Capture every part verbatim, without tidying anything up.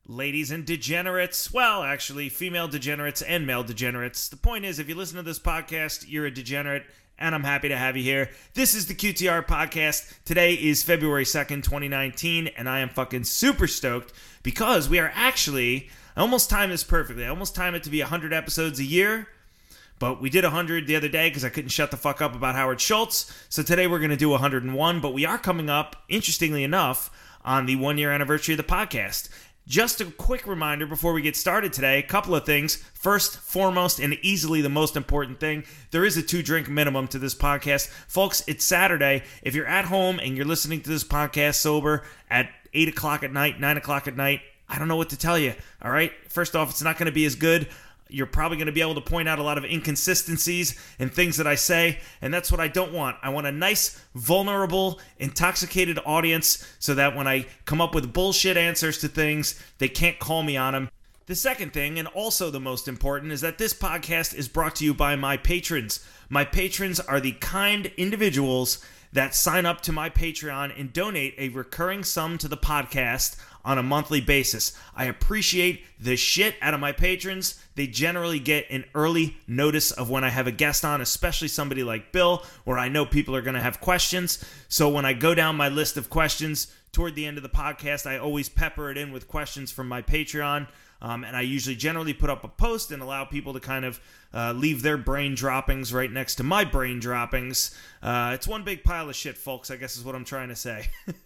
Ladies and degenerates, well, actually, female degenerates and male degenerates. The point is, if you listen to this podcast, you're a degenerate, and I'm happy to have you here. This is the Q T R podcast. Today is February second, twenty nineteen, and I am fucking super stoked because we are actually, I almost timed this perfectly. I almost timed it to be one hundred episodes a year, but we did one hundred the other day because I couldn't shut the fuck up about Howard Schultz. So today we're going to do one hundred one, but we are coming up, interestingly enough, on the one-year anniversary of the podcast. Just a quick reminder before we get started today, a couple of things. First, foremost, and easily the most important thing, there is a two-drink minimum to this podcast. Folks, it's Saturday. If you're at home and you're listening to this podcast sober at eight o'clock at night, nine o'clock at night, I don't know what to tell you, all right? First off, it's not going to be as good. You're probably going to be able to point out a lot of inconsistencies and things that I say, and that's what I don't want. I want a nice, vulnerable, intoxicated audience so that when I come up with bullshit answers to things, they can't call me on them. The second thing, and also the most important, is that this podcast is brought to you by my patrons. My patrons are the kind individuals that sign up to my Patreon and donate a recurring sum to the podcast on a monthly basis. I appreciate the shit out of my patrons. They generally get an early notice of when I have a guest on, especially somebody like Bill, where I know people are going to have questions. So when I go down my list of questions toward the end of the podcast, I always pepper it in with questions from my Patreon. Um, and I usually generally put up a post and allow people to kind of uh, leave their brain droppings right next to my brain droppings. Uh, it's one big pile of shit, folks, I guess is what I'm trying to say.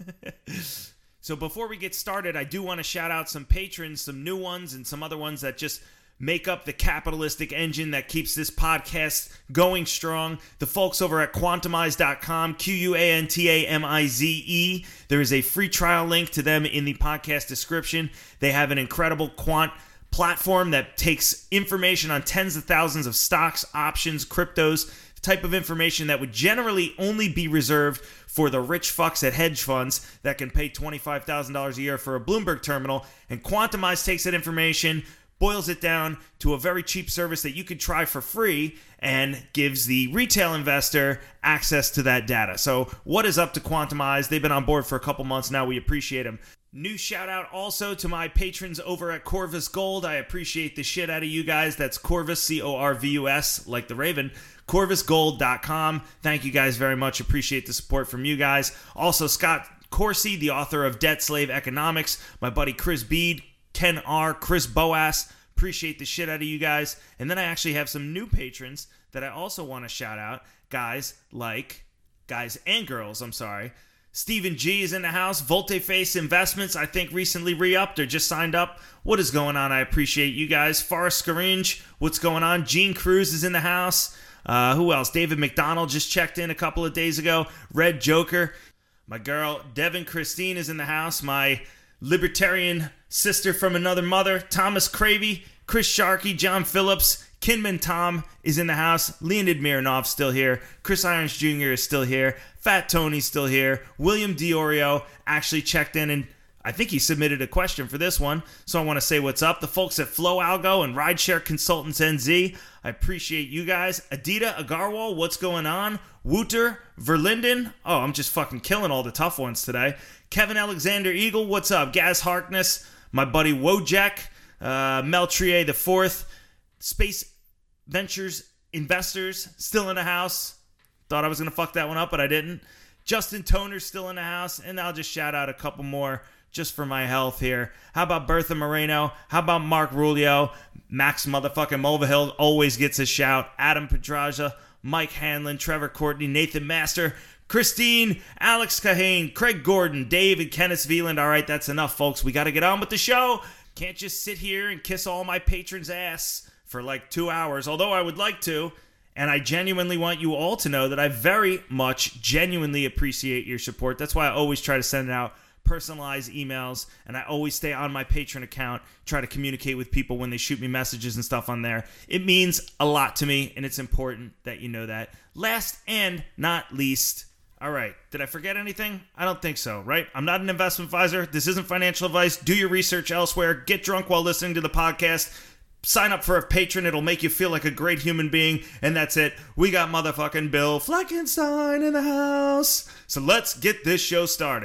So before we get started, I do want to shout out some patrons, some new ones, and some other ones that just make up the capitalistic engine that keeps this podcast going strong. The folks over at Quantamize dot com, Q U A N T A M I Z E. There is a free trial link to them in the podcast description. They have an incredible quant platform that takes information on tens of thousands of stocks, options, cryptos, the type of information that would generally only be reserved for the rich fucks at hedge funds that can pay twenty-five thousand dollars a year for a Bloomberg terminal. And Quantamize takes that information, boils it down to a very cheap service that you could try for free and gives the retail investor access to that data. So what is up to Quantamize? They've been on board for a couple months now. We appreciate them. New shout out also to my patrons over at Corvus Gold. I appreciate the shit out of you guys. That's Corvus, C O R V U S, like the Raven. Corvus Gold dot com. Thank you guys very much. Appreciate the support from you guys. Also, Scott Corsi, the author of Debt Slave Economics. My buddy Chris Bede, Ken R., Chris Boas. Appreciate the shit out of you guys. And then I actually have some new patrons that I also want to shout out. Guys like, guys and girls, I'm sorry. Stephen G is in the house. Volteface Investments, I think, recently re-upped or just signed up. What is going on? I appreciate you guys. Forrest Scaringe, what's going on? Gene Cruz is in the house. Uh, who else? David McDonald just checked in a couple of days ago. Red Joker. My girl, Devin Christine, is in the house. My libertarian sister from another mother, Thomas Cravey, Chris Sharkey, John Phillips, Kinman Tom is in the house. Leonid Mironov still here. Chris Irons Junior is still here. Fat Tony's still here. William Diorio actually checked in and I think he submitted a question for this one, so I want to say what's up. The folks at Flow Algo and Rideshare Consultants N Z, I appreciate you guys. Adita Agarwal, what's going on? Wouter Verlinden, oh, I'm just fucking killing all the tough ones today. Kevin Alexander Eagle, what's up? Gaz Harkness, my buddy Wojek, uh, Mel Trier the fourth, Space Ventures Investors, still in the house. Thought I was going to fuck that one up, but I didn't. Justin Toner's still in the house, and I'll just shout out a couple more just for my health here. How about Bertha Moreno? How about Mark Rulio? Max motherfucking Mulvihill always gets a shout. Adam Pedraja, Mike Hanlon, Trevor Courtney, Nathan Master, Christine, Alex Kahane, Craig Gordon, Dave, and Kenneth Veland. All right, that's enough, folks. We got to get on with the show. Can't just sit here and kiss all my patrons' ass for like two hours, although I would like to. And I genuinely want you all to know that I very much genuinely appreciate your support. That's why I always try to send out personalized emails, and I always stay on my Patreon account, try to communicate with people when they shoot me messages and stuff on there. It means a lot to me, and it's important that you know that. Last and not least, all right, did I forget anything? I don't think so, right? I'm not an investment advisor. This isn't financial advice. Do your research elsewhere. Get drunk while listening to the podcast. Sign up for a patron. It'll make you feel like a great human being. And that's it. We got motherfucking Bill Fleckenstein in the house. So let's get this show started.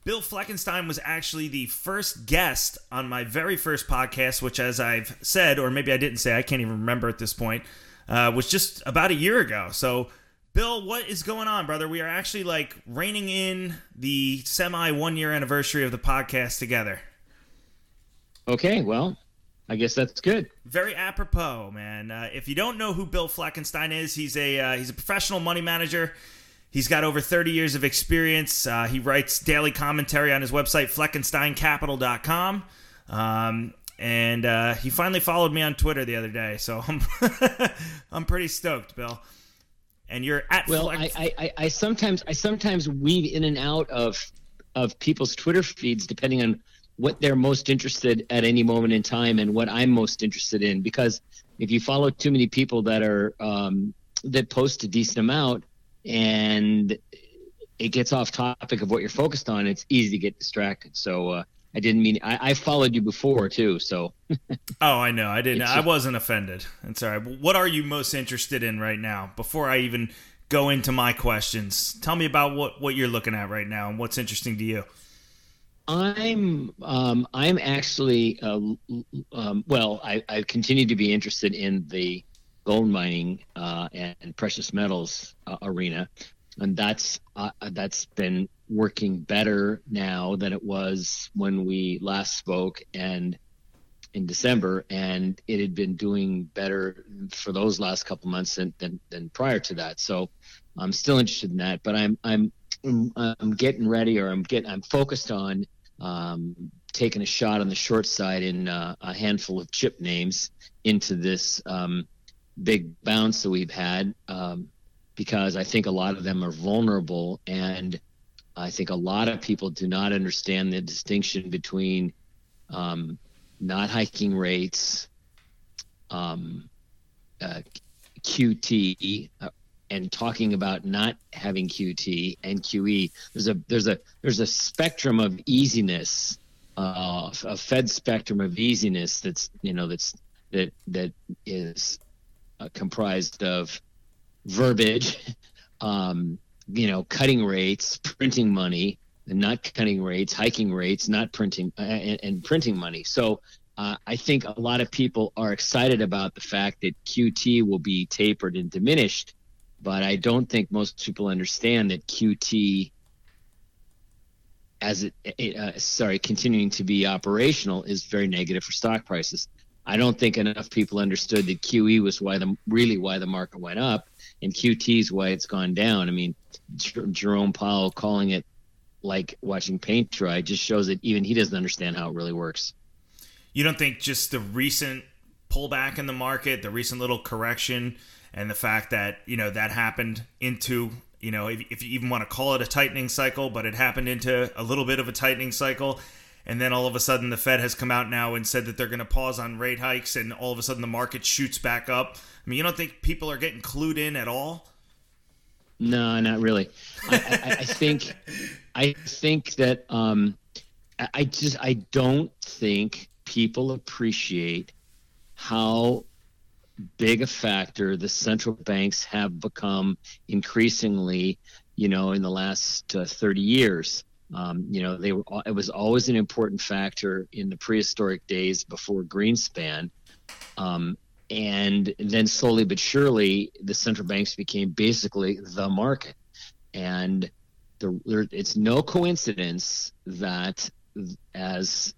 Bill Fleckenstein was actually the first guest on my very first podcast, which, as I've said, or maybe I didn't say, I can't even remember at this point, uh, was just about a year ago. So, Bill, what is going on, brother? We are actually like reining in the semi one year anniversary of the podcast together. Okay, well, I guess that's good. Very apropos, man. Uh, if you don't know who Bill Fleckenstein is, he's a uh, he's a professional money manager. He's got over thirty years of experience. Uh, he writes daily commentary on his website, fleckenstein capital dot com. Um, and uh, he finally followed me on Twitter the other day, so I'm I'm pretty stoked, Bill. And you're at well, Fleck- I, I, I sometimes I sometimes weave in and out of of people's Twitter feeds depending on what they're most interested at any moment in time and what I'm most interested in. Because if you follow too many people that are um, that post a decent amount, and it gets off topic of what you're focused on, it's easy to get distracted. So uh, I didn't mean I, I followed you before too. So oh, I know I didn't. It's I just, wasn't offended. It's all right. What are you most interested in right now? Before I even go into my questions, tell me about what, what you're looking at right now and what's interesting to you. I'm um, I'm actually uh, um, well. I, I continue to be interested in the gold mining uh, and precious metals uh, arena, and that's uh, that's been working better now than it was when we last spoke and in December, and it had been doing better for those last couple months than, than than prior to that. So I'm still interested in that, but I'm I'm I'm getting ready, or I'm getting I'm focused on um, taking a shot on the short side in uh, a handful of chip names into this Um, big bounce that we've had, um, because I think a lot of them are vulnerable, and I think a lot of people do not understand the distinction between um, not hiking rates, um, uh, Q T, uh, and talking about not having Q T and Q E. There's a there's a there's a spectrum of easiness, uh, a Fed spectrum of easiness that's you know that's that that is Uh, comprised of verbiage, um, you know, cutting rates, printing money, and not cutting rates, hiking rates, not printing, uh, and, and printing money. So uh, I think a lot of people are excited about the fact that Q T will be tapered and diminished, but I don't think most people understand that Q T, as it, it uh, sorry, continuing to be operational, is very negative for stock prices. I don't think enough people understood that Q E was why the really why the market went up, and Q T is why it's gone down. I mean, J- Jerome Powell calling it like watching paint dry just shows that even he doesn't understand how it really works. You don't think just the recent pullback in the market, the recent little correction, and the fact that, you know, that happened into, you know, if, if you even want to call it a tightening cycle, but it happened into a little bit of a tightening cycle. And then all of a sudden the Fed has come out now and said that they're going to pause on rate hikes, and all of a sudden the market shoots back up. I mean, you don't think people are getting clued in at all? No, not really. I, I, I think I think that um, I just I don't think people appreciate how big a factor the central banks have become increasingly, you know, in the last uh, thirty years. Um, you know, they were. It was always an important factor in the prehistoric days before Greenspan, um, and then slowly but surely, the central banks became basically the market. And the, there, it's no coincidence that as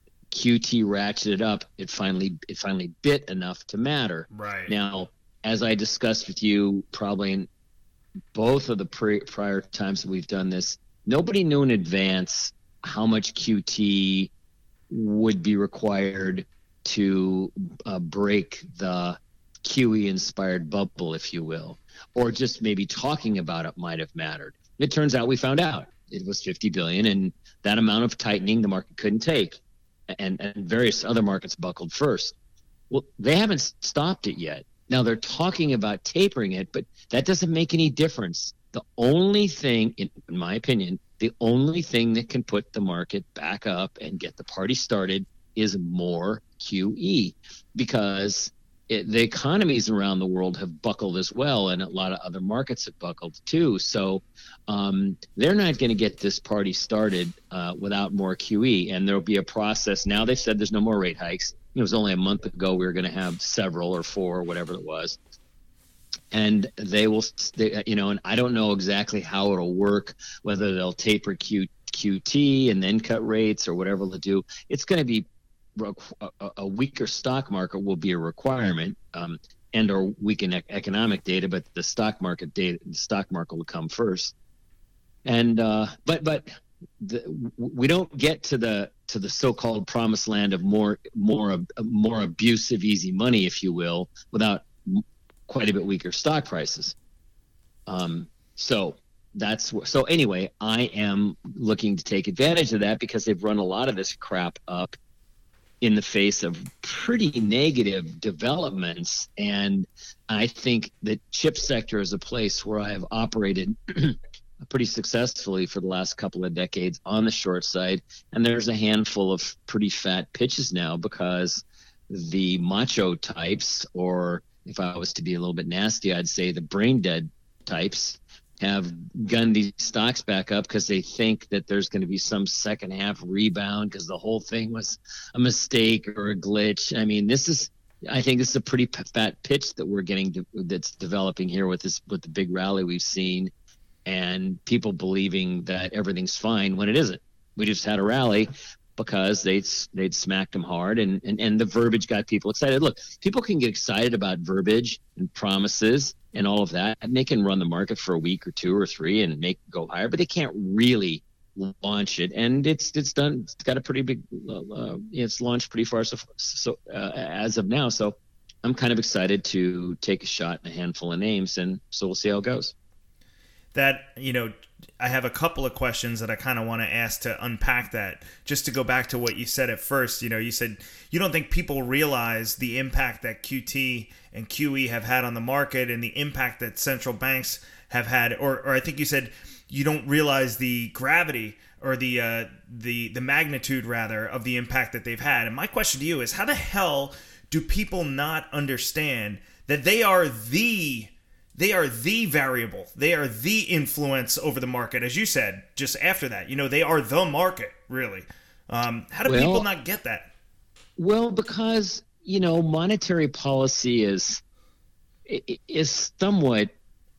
Q T ratcheted up, it finally it finally bit enough to matter. Right now, as I discussed with you, probably in both of the pre- prior times that we've done this. Nobody knew in advance how much Q T would be required to uh, break the Q E-inspired bubble, if you will, or just maybe talking about it might have mattered. It turns out we found out it was fifty billion dollars, and that amount of tightening the market couldn't take, and, and various other markets buckled first. Well, they haven't stopped it yet. Now they're talking about tapering it, but that doesn't make any difference. The only thing, in my opinion, the only thing that can put the market back up and get the party started is more Q E, because it, the economies around the world have buckled as well, and a lot of other markets have buckled too. So um, they're not going to get this party started uh, without more Q E, and there'll be a process. Now they've said there's no more rate hikes. It was only a month ago we were going to have several or four or whatever it was. And they will, they, you know, and I don't know exactly how it'll work, whether they'll taper Q, QT and then cut rates or whatever they'll do. It's going to be a, a weaker stock market will be a requirement, um, and or weaken economic data, but the stock market data, the stock market will come first. And uh, but but the, we don't get to the to the so-called promised land of more more more abusive easy money, if you will, without quite a bit weaker stock prices. Um, so that's so anyway, I am looking to take advantage of that because they've run a lot of this crap up in the face of pretty negative developments. And I think the chip sector is a place where I have operated pretty successfully for the last couple of decades on the short side. And there's a handful of pretty fat pitches now because the macho types, or if I was to be a little bit nasty, I'd say the brain dead types, have gunned these stocks back up because they think that there's going to be some second half rebound because the whole thing was a mistake or a glitch. I mean, this is, I think this is a pretty fat pitch that we're getting to, that's developing here with this, with the big rally we've seen, and people believing that everything's fine when it isn't. We just had a rally because they'd, they'd smacked them hard, and, and, and the verbiage got people excited. Look, people can get excited about verbiage and promises and all of that, and they can run the market for a week or two or three and make it go higher, but they can't really launch it. And it's it's done. It's got a pretty big. Uh, it's launched pretty far so, so uh, as of now. So I'm kind of excited to take a shot in a handful of names, and so we'll see how it goes. That, you know, I have a couple of questions that I kind of want to ask to unpack that. Just to go back to what you said at first, you know, you said you don't think people realize the impact that Q T and Q E have had on the market and the impact that central banks have had, or, or I think you said you don't realize the gravity or the uh, the the magnitude rather of the impact that they've had. And my question to you is, how the hell do people not understand that they are the They are the variable. They are the influence over the market, as you said, just after that. You know, they are the market, really. Um, how do well, people not get that? Well, because, you know, monetary policy is is somewhat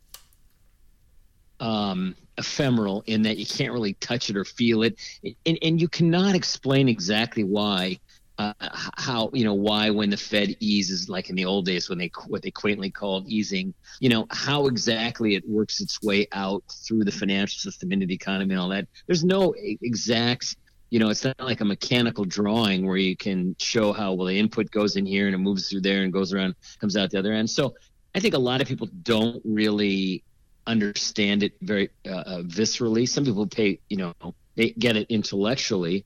um, ephemeral in that you can't really touch it or feel it. And, and you cannot explain exactly why. Uh, how, you know, why when the Fed eases, like in the old days when they, what they quaintly called easing, you know, how exactly it works its way out through the financial system into the economy and all that. There's no exact, you know, it's not like a mechanical drawing where you can show how, well, the input goes in here and it moves through there and goes around, comes out the other end. So I think a lot of people don't really understand it very uh, viscerally. Some people pay, you know, they get it intellectually.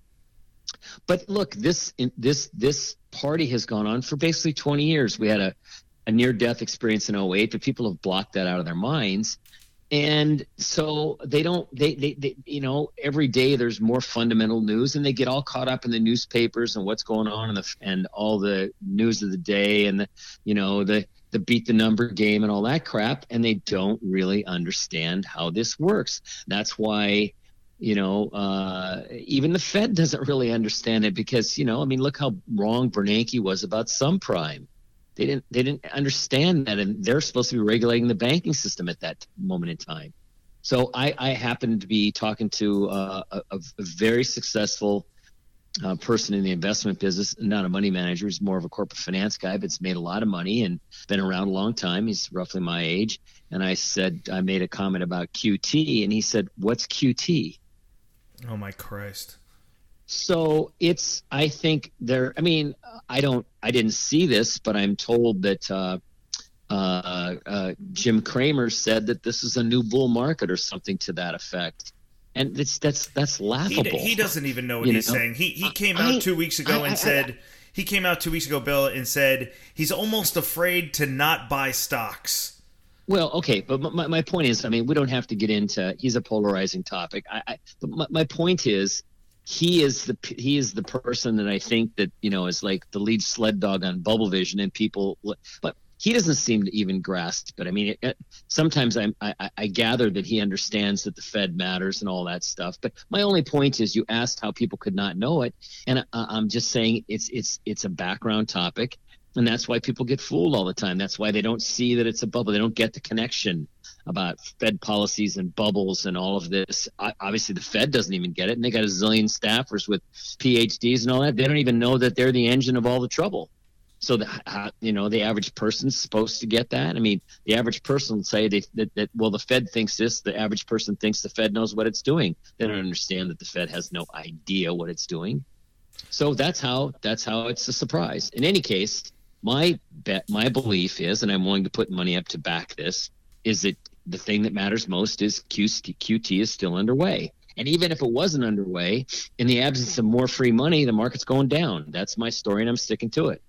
But look, this this this party has gone on for basically twenty years. We had a, a near-death experience in oh eight, but people have blocked that out of their minds. And so they don't, they, they, they, you know, every day there's more fundamental news, and they get all caught up in the newspapers and what's going on and the and all the news of the day and the, you know, the the beat the number game and all that crap, and they don't really understand how this works. That's why. You know, uh, even the Fed doesn't really understand it because, you know, I mean, look how wrong Bernanke was about subprime. They didn't they didn't understand that, and they're supposed to be regulating the banking system at that moment in time. So I, I happened to be talking to uh, a, a very successful uh, person in the investment business, not a money manager. He's more of a corporate finance guy, but has made a lot of money and been around a long time. He's roughly my age. And I said, I made a comment about Q T, and he said, "What's Q T?" Oh my Christ. So it's, I think there, I mean, I don't, I didn't see this, but I'm told that uh, uh, uh, Jim Cramer said that this is a new bull market or something to that effect. And it's, that's, that's laughable. He, he doesn't even know what you he's know? saying. He, he came I, out two weeks ago I, and I, said, I, he came out two weeks ago, Bill, and said he's almost afraid to not buy stocks. Well, okay, but my, my point is, I mean, we don't have to get into, he's a polarizing topic. I, I but my, my point is, he is the he is the person that I think that, you know, is like the lead sled dog on Bubble Vision, and people, but he doesn't seem to even grasp it. I mean, it, it, sometimes I'm, I, I gather that he understands that the Fed matters and all that stuff. But my only point is, you asked how people could not know it, and I, I'm just saying it's it's it's a background topic, and that's why people get fooled all the time. That's why they don't see that it's a bubble. They don't get the connection about Fed policies and bubbles and all of this. I, obviously, the Fed doesn't even get it, and they got a zillion staffers with P H Ds and all that. They don't even know that they're the engine of all the trouble. So, the, uh, you know, the average person's supposed to get that. I mean, the average person will say they, that, that, well, the Fed thinks this. The average person thinks the Fed knows what it's doing. They don't understand that the Fed has no idea what it's doing. So that's how that's how it's a surprise. In any case, my bet, my belief is, and I'm willing to put money up to back this, is that the thing that matters most is Q T is still underway. And even if it wasn't underway, in the absence of more free money, the market's going down. That's my story, and I'm sticking to it.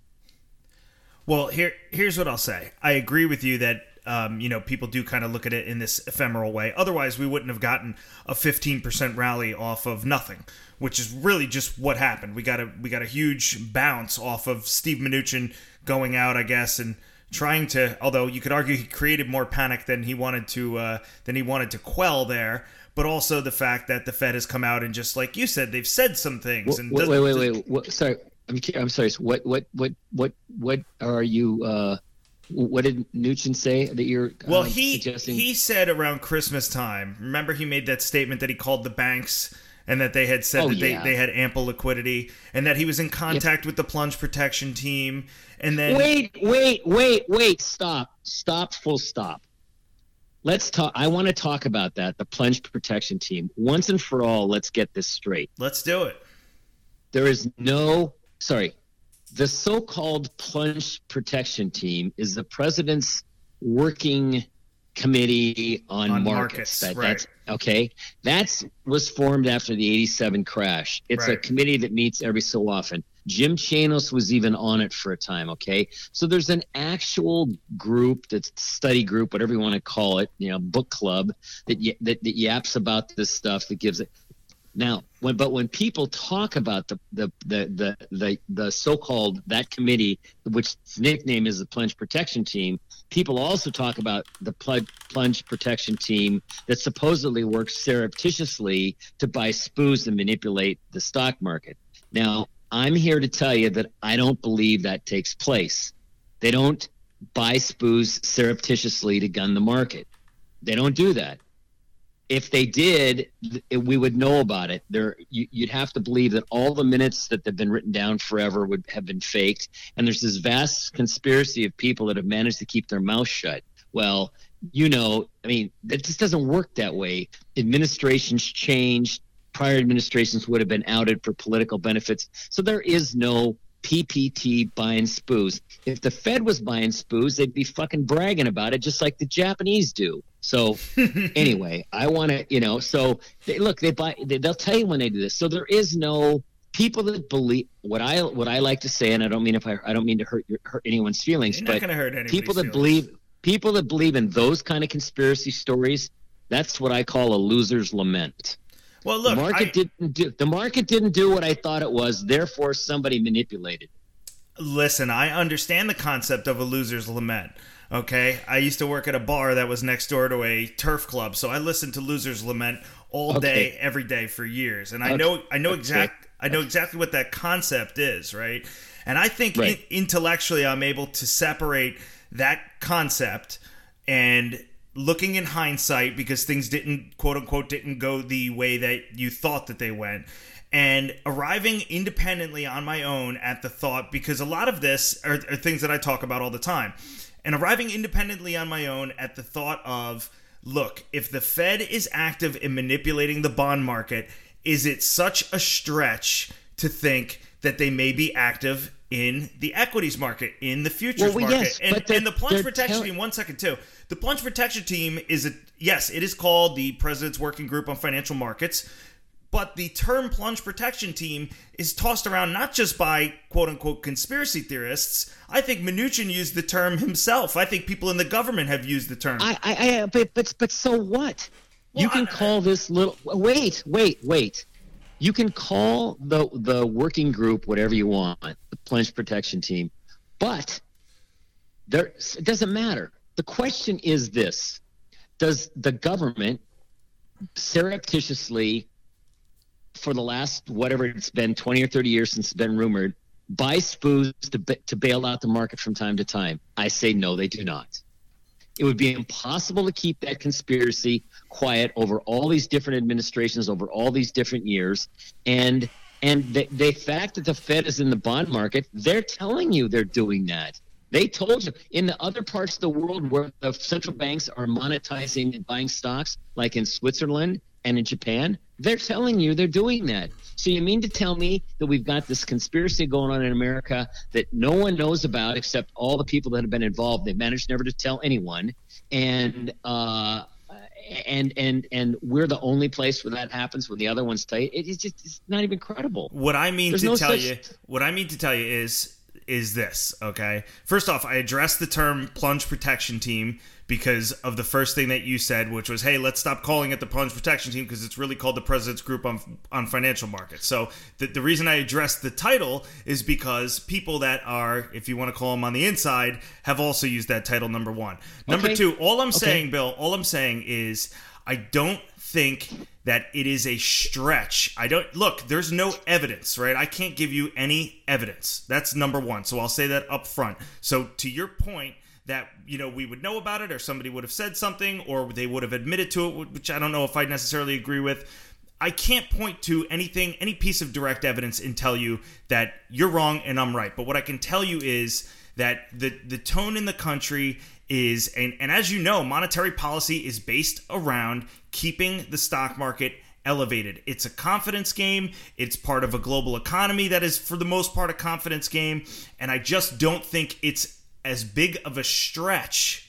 Well, here here's what I'll say. I agree with you that um, you know, people do kind of look at it in this ephemeral way. Otherwise, we wouldn't have gotten a fifteen percent rally off of nothing, which is really just what happened. We got a we got a huge bounce off of Steve Mnuchin going out, I guess, and trying to. Although you could argue he created more panic than he wanted to uh, than he wanted to quell there. But also the fact that the Fed has come out and, just like you said, they've said some things. And wait, wait, wait, wait, wait, wait. Sorry. I'm, I'm sorry. So what, what, what, what, what are you? Uh, what did Mnuchin say that you're? Well, uh, he suggesting? he said around Christmas time. Remember, he made that statement that he called the banks and that they had said oh, that yeah. they, they had ample liquidity and that he was in contact yep. with the plunge protection team. And then wait, wait, wait, wait. Stop, stop, full stop. Let's talk. I want to talk about that. The plunge protection team. Once and for all, let's get this straight. Let's do it. There is no. Sorry, the so-called plunge protection team is the president's working committee on, on markets. markets that, right. That's okay. That's was formed after the eighty-seven crash. It's right. a committee that meets every so often. Jim Chanos was even on it for a time. Okay, so there's an actual group, that's study group, whatever you want to call it, you know, book club that that, that yaps about this stuff, that gives it. Now, when but when people talk about the the the the the, the so-called that committee, which its nickname is the plunge protection team, people also talk about the plunge plunge protection team that supposedly works surreptitiously to buy S P Ys and manipulate the stock market. Now, I'm here to tell you that I don't believe that takes place. They don't buy S P Ys surreptitiously to gun the market. They don't do that. If they did, we would know about it. There, you, you'd have to believe that all the minutes that have been written down forever would have been faked. And there's this vast conspiracy of people that have managed to keep their mouth shut. Well, you know, I mean, that just doesn't work that way. Administrations changed. Prior administrations would have been outed for political benefits. So there is no P P T buying S P Ys. If the Fed was buying S P Ys, they'd be fucking bragging about it just like the Japanese do. So anyway, I want to, you know, so they, look, they buy, they, they'll tell you when they do this. So there is no people that believe what I, what I like to say, and I don't mean if I, I don't mean to hurt your, hurt anyone's feelings, You're but not gonna hurt anybody's people that feelings. believe, people that believe in those kind of conspiracy stories, that's what I call a loser's lament. Well, look, the market I, didn't do the market didn't do what I thought it was. Therefore, somebody manipulated. Listen, I understand the concept of a loser's lament. Okay, I used to work at a bar that was next door to a turf club, so I listened to Loser's Lament all Okay. day, every day for years, and I Okay. know, I know Okay. exact, I know exactly what that concept is, right? And I think Right. in, intellectually, I'm able to separate that concept and looking in hindsight, because things didn't, quote unquote, didn't go the way that you thought that they went. And arriving independently on my own at the thought, because a lot of this are, are things that I talk about all the time. And arriving independently on my own at the thought of, look, if the Fed is active in manipulating the bond market, is it such a stretch to think that they may be active in the equities market, in the futures Well, market? yes, and, but they're- and the plunge they're protection tell- team, one second too. The plunge protection team is, a yes, it is called the President's Working Group on Financial Markets. But the term plunge protection team is tossed around not just by quote-unquote conspiracy theorists. I think Mnuchin used the term himself. I think people in the government have used the term. I, I, I but, but, but so what? Well, you can I- call this little. Wait, wait, wait. You can call the the working group whatever you want, the plunge protection team, but there it doesn't matter. The question is this: does the government surreptitiously, for the last whatever it's been, twenty or thirty years since it's been rumored, buy S P Us to to bail out the market from time to time? I say no, they do not. It would be impossible to keep that conspiracy quiet over all these different administrations, over all these different years. And and the, the fact that the Fed is in the bond market, they're telling you they're doing that. They told you in the other parts of the world where the central banks are monetizing and buying stocks, like in Switzerland and in Japan, they're telling you they're doing that. So you mean to tell me that we've got this conspiracy going on in America that no one knows about except all the people that have been involved? They managed never to tell anyone, and uh, and and and we're the only place where that happens when the other ones tell you. It, it's just it's not even credible. What I mean There's to no tell such- you, what I mean to tell you is is this, okay? First off, I addressed the term plunge protection team because of the first thing that you said, which was, hey, let's stop calling it the plunge protection team because it's really called the President's Group on on Financial Markets. So the, the reason I addressed the title is because people that are, if you want to call them on the inside, have also used that title, number one. Number Okay. two, all I'm Okay. saying, Bill, all I'm saying is I don't think that it is a stretch. I don't look, there's no evidence, right? I can't give you any evidence. That's number one. So I'll say that up front. So to your point that, you know, we would know about it or somebody would have said something or they would have admitted to it, which I don't know if I necessarily agree with. I can't point to anything, any piece of direct evidence and tell you that you're wrong and I'm right. But what I can tell you is that the, the tone in the country is, and, and as you know, monetary policy is based around keeping the stock market elevated. It's a confidence game. It's part of a global economy that is, for the most part, a confidence game. And I just don't think it's as big of a stretch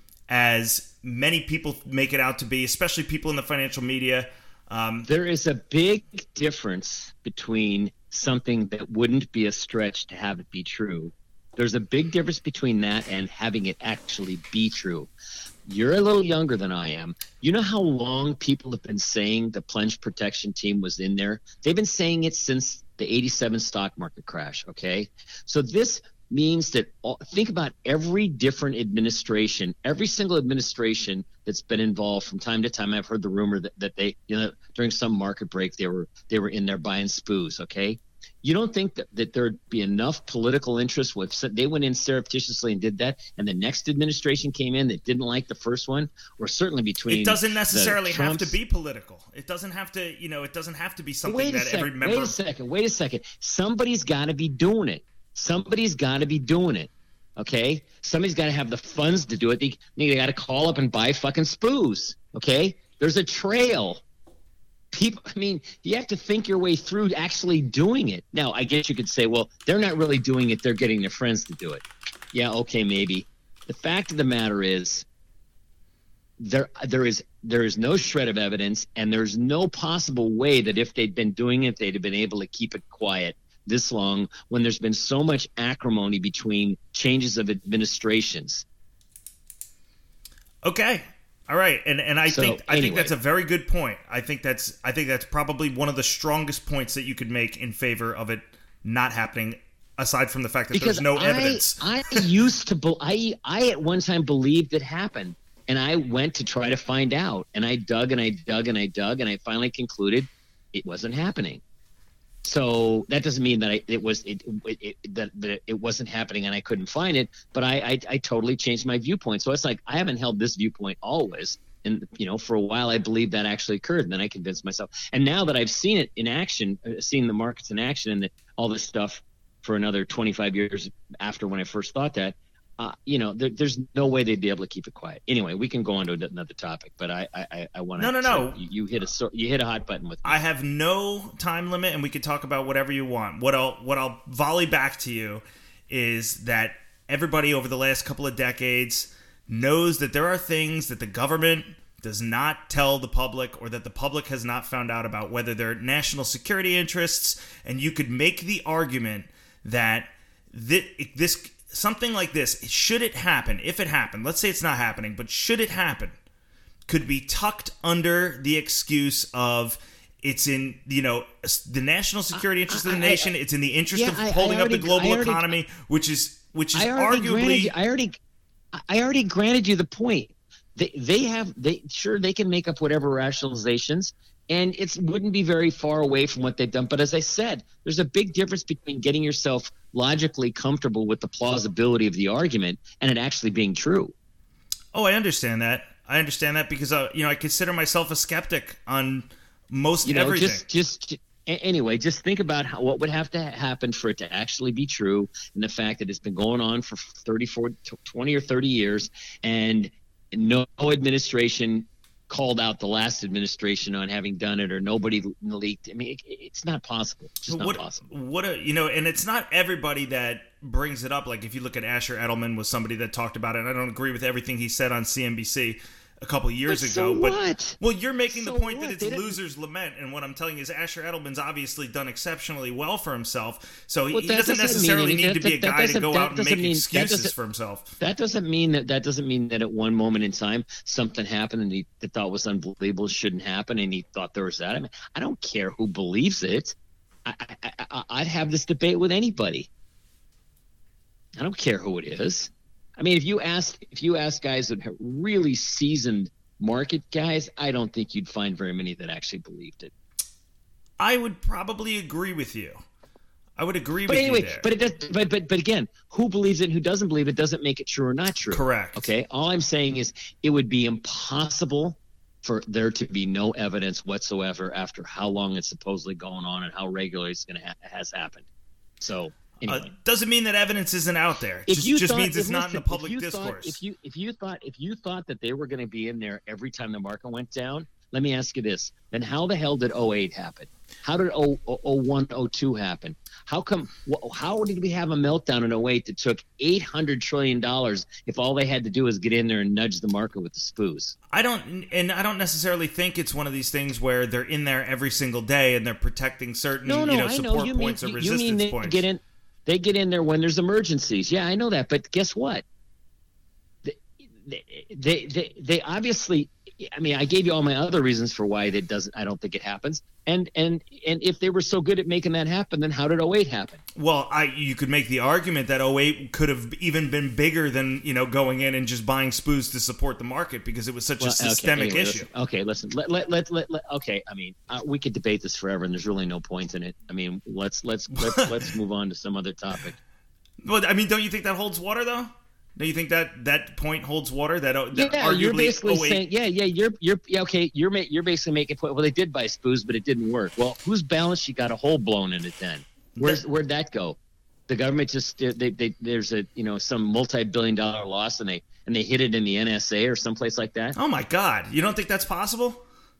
as many people make it out to be, especially people in the financial media. Um, There is a big difference between something that wouldn't be a stretch to have it be true. There's a big difference between that and having it actually be true. You're a little younger than I am. You know how long people have been saying the plunge protection team was in there? They've been saying it since the eighty-seven stock market crash, okay? So this means that all, think about every different administration, every single administration that's been involved from time to time. I've heard the rumor that, that they, you know, during some market break, they were they were in there buying S P Us, okay? You don't think that, that there'd be enough political interest with they went in surreptitiously and did that, and the next administration came in that didn't like the first one, or certainly between it doesn't necessarily the have to Trumps- be political. It doesn't have to, you know, it doesn't have to be something Wait a that second, every member. wait a second, wait a second. Somebody's got to be doing it. Somebody's got to be doing it. Okay, somebody's got to have the funds to do it. They, they got to call up and buy fucking S P Us. Okay, there's a trail. People, I mean, you have to think your way through actually doing it. Now, I guess you could say, well, they're not really doing it. They're getting their friends to do it. Yeah, okay, maybe. The fact of the matter is, there there is there is no shred of evidence, and there's no possible way that if they'd been doing it, they'd have been able to keep it quiet this long when there's been so much acrimony between changes of administrations. Okay. All right. And and I So, think I think anyway. that's a very good point. I think that's I think that's probably one of the strongest points that you could make in favor of it not happening, aside from the fact that Because there's no I, evidence. I used to, be, I, I at one time believed it happened, and I went to try to find out, and I dug and I dug and I dug, and I finally concluded it wasn't happening. So that doesn't mean that I, it was it, it, it that, that it wasn't happening and I couldn't find it, but I, I I totally changed my viewpoint. So it's like I haven't held this viewpoint always, and you know, for a while I believed that actually occurred, and then I convinced myself. And now that I've seen it in action, uh, seen the markets in action, and the, all this stuff for another twenty-five years after when I first thought that, uh, you know, there, there's no way they'd be able to keep it quiet. Anyway, we can go on to another topic, but I I, I want to. No, no, no. You, you hit a so- you hit a hot button with me. I have no time limit, and we could talk about whatever you want. What I'll what I'll volley back to you is that everybody over the last couple of decades knows that there are things that the government does not tell the public, or that the public has not found out about, whether they're national security interests. And you could make the argument that thi- this something like this, should it happen, if it happened, let's say it's not happening, but should it happen, could be tucked under the excuse of It's in, you know, the national security interest I, of the I, nation. I, it's in the interest yeah, of I, holding I already, up the global already, economy, which is which is I already arguably. You, I already, I already granted you the point. They they have they sure they can make up whatever rationalizations, and it wouldn't be very far away from what they've done. But as I said, there's a big difference between getting yourself logically comfortable with the plausibility of the argument and it actually being true. Oh, I understand that. I understand that because uh, you know I consider myself a skeptic on most you know, everything. Just, just anyway, just think about how, what would have to happen for it to actually be true, and the fact that it's been going on for thirty-four, twenty or thirty years, and no administration called out the last administration on having done it, or nobody leaked. I mean, it, it's not possible. It's just not what, possible. What a, you know, and it's not everybody that brings it up. Like if you look at Asher Edelman was somebody that talked about it. And I don't agree with everything he said on C N B C a couple of years but ago. So but what? Well, you're making so the point what? that it's They losers lament, and what I'm telling you is Asher Edelman's obviously done exceptionally well for himself. So well, he doesn't, doesn't necessarily need that, to be a that, guy that to go out and make mean, excuses for himself. That doesn't mean that that doesn't mean that at one moment in time something happened and he thought was unbelievable, shouldn't happen, and he thought there was that. I mean, I don't care who believes it. I, I, I, I'd have this debate with anybody. I don't care who it is. I mean, if you ask if you ask guys that have really seasoned market guys, I don't think you'd find very many that actually believed it. I would probably agree with you. I would agree but with anyway, you there. But it does, but but but again, who believes it and who doesn't believe it doesn't make it true or not true. Correct. Okay. All I'm saying is it would be impossible for there to be no evidence whatsoever after how long it's supposedly going on and how regularly it's going to ha- has happened. So. Anyway. Uh, doesn't mean that evidence isn't out there. It if just, you just thought, means it's if, not listen, in the public if discourse. Thought, if you if you thought if you thought that they were going to be in there every time the market went down, let me ask you this: then how the hell did oh eight happen? How did oh one, oh two happen? How come? How did we have a meltdown in oh eight that took eight hundred trillion dollars if all they had to do was get in there and nudge the market with the spoos? I don't, and I don't necessarily think it's one of these things where they're in there every single day and they're protecting certain, no, no, you know, I support know. You points mean, or you resistance mean they points. Get in, they get in there when there's emergencies. Yeah, I know that, but guess what? They, they, they, they obviously. I mean, I gave you all my other reasons for why it doesn't. I don't think it happens. And and and if they were so good at making that happen, then how did oh eight happen? Well, I you could make the argument that oh eight could have even been bigger than, you know, going in and just buying spoos to support the market because it was such well, a systemic okay, anyway, issue. Listen, okay, listen. Let let let, let, let okay. I mean, uh, we could debate this forever, and there's really no point in it. I mean, let's let's let's let's move on to some other topic. Well, I mean, don't you think that holds water though? Do you think that that point holds water? That, that yeah, arguably you're basically oh eight saying, yeah, yeah, you're you're yeah, okay. You're ma- you're basically making point. Well, they did buy spoos, but it didn't work. Well, whose balance sheet got a hole blown in it then? Where's that, where'd that go? The government just they, they there's a you know some multi-billion dollar loss and they and they hid it in the N S A or someplace like that. Oh my God! You don't think that's possible?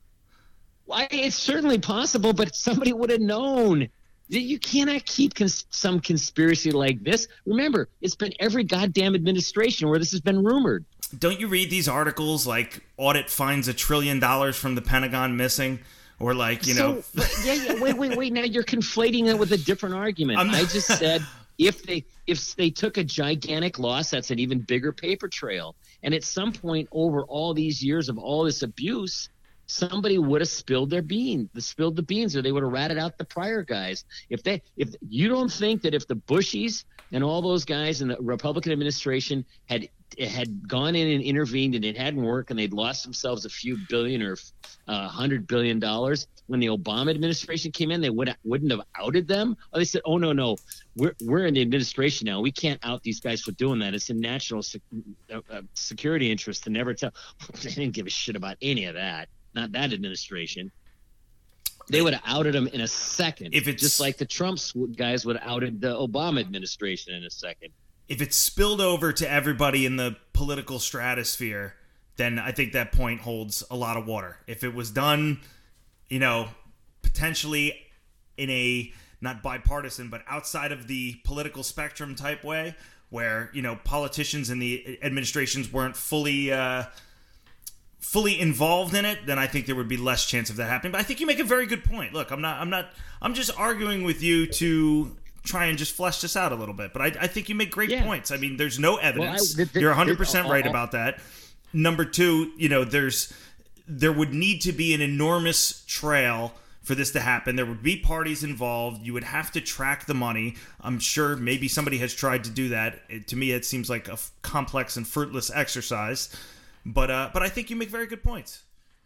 Well, it's certainly possible, but somebody would have known. You cannot keep cons- some conspiracy like this. Remember, it's been every goddamn administration where this has been rumored. Don't you read these articles like audit finds a trillion dollars from the Pentagon missing? Or like, you so, know. yeah, yeah, wait, wait, wait. Now you're conflating it with a different argument. I just said if they if they took a gigantic loss, that's an even bigger paper trail. And at some point over all these years of all this abuse, somebody would have spilled their beans, spilled the beans, or they would have ratted out the prior guys. If they, if you don't think that if the Bushies and all those guys in the Republican administration had had gone in and intervened and it hadn't worked and they'd lost themselves a few billion or a uh, hundred billion dollars when the Obama administration came in, they would wouldn't have outed them. Or they said, "Oh no, no, we're we're in the administration now. We can't out these guys for doing that. It's in national sec- uh, uh, security interest to never tell." They didn't give a shit about any of that. Not that administration. They would have outed him in a second. If it's just like the Trump guys would have outed the Obama administration in a second. If it's spilled over to everybody in the political stratosphere, then I think that point holds a lot of water. If it was done, you know, potentially in a not bipartisan, but outside of the political spectrum type way, where, you know, politicians and the administrations weren't fully uh, fully involved in it, then I think there would be less chance of that happening. But I think you make a very good point. Look, I'm not, I'm not, I'm just arguing with you to try and just flesh this out a little bit. But I, I think you make great yeah. points. I mean, there's no evidence. Well, I, the, the, You're one hundred percent the, right uh, about that. Number two, you know, there's there would need to be an enormous trail for this to happen. There would be parties involved. You would have to track the money. I'm sure maybe somebody has tried to do that. It, to me, it seems like a f- complex and fruitless exercise. But uh, but I think you make very good points.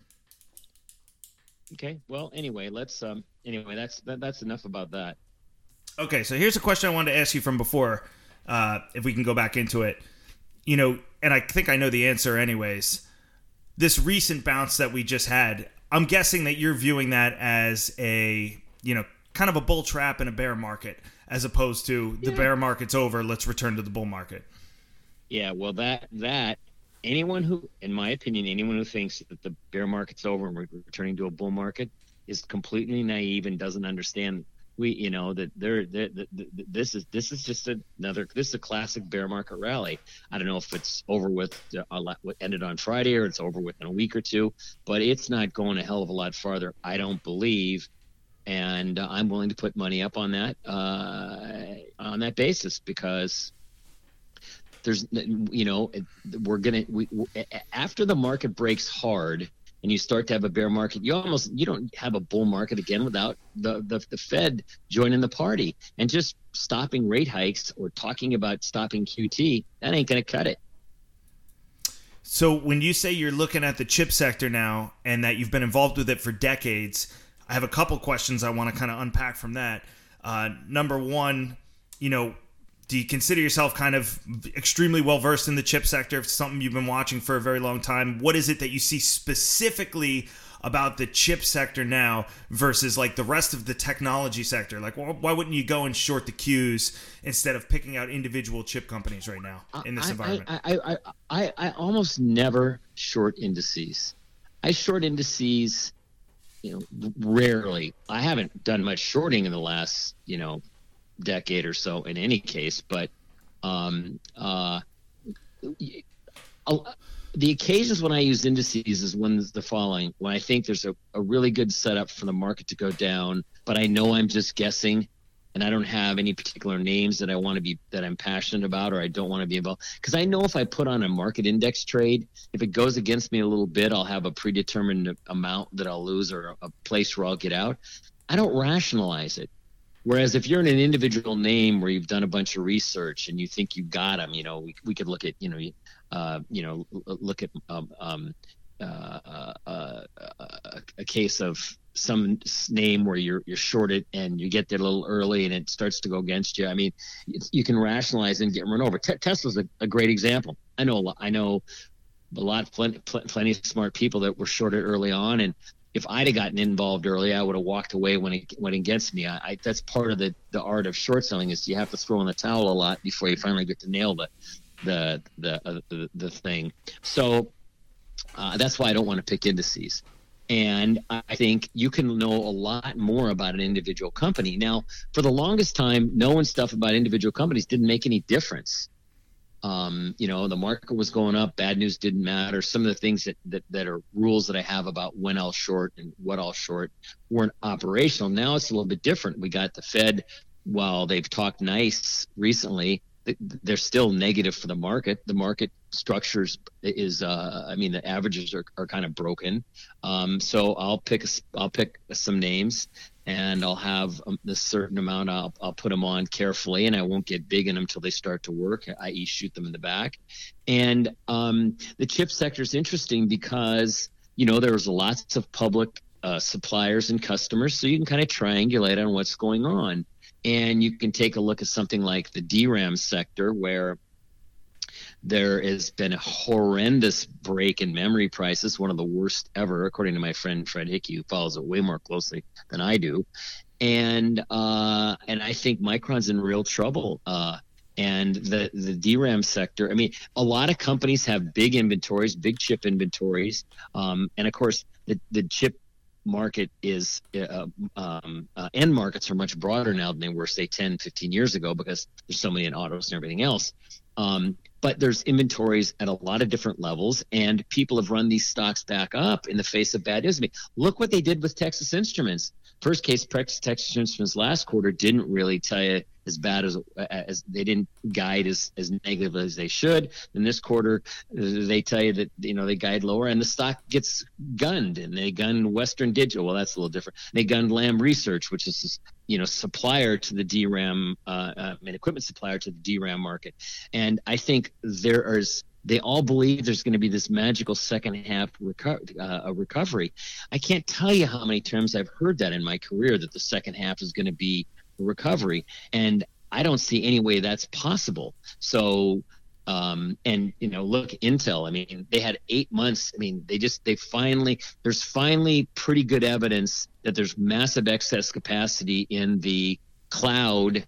Okay. Well, anyway, let's um. Anyway, that's that, that's enough about that. Okay, so here's a question I wanted to ask you from before. Uh, if we can go back into it, you know, and I think I know the answer anyways. This recent bounce that we just had, I'm guessing that you're viewing that as a, you know, kind of a bull trap in a bear market, as opposed to the yeah. bear market's over, let's return to the bull market. Yeah, well, that that anyone who, in my opinion, anyone who thinks that the bear market's over and we're returning to a bull market is completely naive and doesn't understand. We, you know, that they're, they're, they're, this is this is just another. This is a classic bear market rally. I don't know if it's over with, uh, what ended on Friday, or it's over with in a week or two, but it's not going a hell of a lot farther, I don't believe. And uh, I'm willing to put money up on that, uh, on that basis, because there's, you know, we're gonna we, after the market breaks hard and you start to have a bear market, you almost you don't have a bull market again without the, the the Fed joining the party and just stopping rate hikes or talking about stopping Q T. That ain't going to cut it. So when you say you're looking at the chip sector now and that you've been involved with it for decades, I have a couple questions I want to kind of unpack from that. Uh, number one, you know, do you consider yourself kind of extremely well-versed in the chip sector? If it's something you've been watching for a very long time, what is it that you see specifically about the chip sector now versus like the rest of the technology sector? Like, why wouldn't you go and short the Qs instead of picking out individual chip companies right now in this I, environment? I, I, I, I, I almost never short indices. I short indices, you know, rarely. I haven't done much shorting in the last, you know, decade or so in any case, but um, uh, the occasions when I use indices is when the following: when I think there's a, a really good setup for the market to go down, but I know I'm just guessing and I don't have any particular names that I want to be, that I'm passionate about, or I don't want to be involved. Because I know if I put on a market index trade, if it goes against me a little bit, I'll have a predetermined amount that I'll lose or a place where I'll get out. I don't rationalize it. Whereas if you're in an individual name where you've done a bunch of research and you think you got them, you know, we we could look at, you know, uh, you know, look at um, um, uh, uh, uh, a case of some name where you're you're shorted and you get there a little early and it starts to go against you. I mean, it's, you can rationalize and get run over. Te- Tesla's a, a great example. I know a lot, I know a lot, plenty, plenty of smart people that were shorted early on, and if I'd have gotten involved early, I would have walked away when it went against me. I, I that's part of the, the art of short selling, is you have to throw in the towel a lot before you finally get to nail the the the uh, the, the thing. So uh, that's why I don't want to pick indices. And I think you can know a lot more about an individual company. Now, for the longest time, knowing stuff about individual companies didn't make any difference. Um, you know, the market was going up, bad news didn't matter. Some of the things that, that, that are rules that I have about when I'll short and what I'll short weren't operational. Now it's a little bit different. We got the Fed, while they've talked nice recently, they're still negative for the market. The market structures is, uh, I mean, the averages are, are kind of broken. Um, so I'll pick, a, I'll pick some names, and I'll have um, this certain amount. I'll, I'll put them on carefully, and I won't get big in them until they start to work, that is shoot them in the back. And um, the chip sector is interesting because, you know, there's lots of public uh, suppliers and customers, so you can kind of triangulate on what's going on. And you can take a look at something like the D RAM sector, where there has been a horrendous break in memory prices, one of the worst ever, according to my friend Fred Hickey, who follows it way more closely than I do. And uh, and I think Micron's in real trouble. Uh, and the, the D RAM sector, I mean, a lot of companies have big inventories, big chip inventories. Um, and, of course, the, the chip market is uh, um, uh, end markets are much broader now than they were, say, ten, fifteen years ago, because there's so many in autos and everything else. Um, but there's inventories at a lot of different levels, and people have run these stocks back up in the face of bad news. I mean, look what they did with Texas Instruments. First case, Texas Instruments last quarter didn't really tell you as bad as as they didn't guide as as negative as they should. In this quarter, they tell you that you know they guide lower, and the stock gets gunned, and they gunned Western Digital. Well, that's a little different. They gunned Lam Research, which is you know supplier to the D RAM, uh, uh, an equipment supplier to the D RAM market, and I think there is. They all believe there's going to be this magical second half reco- uh, recovery. I can't tell you how many times I've heard that in my career, that the second half is going to be a recovery. And I don't see any way that's possible. So, um, and, you know, look, Intel, I mean, they had eight months. I mean, they just, they finally, there's finally pretty good evidence that there's massive excess capacity in the cloud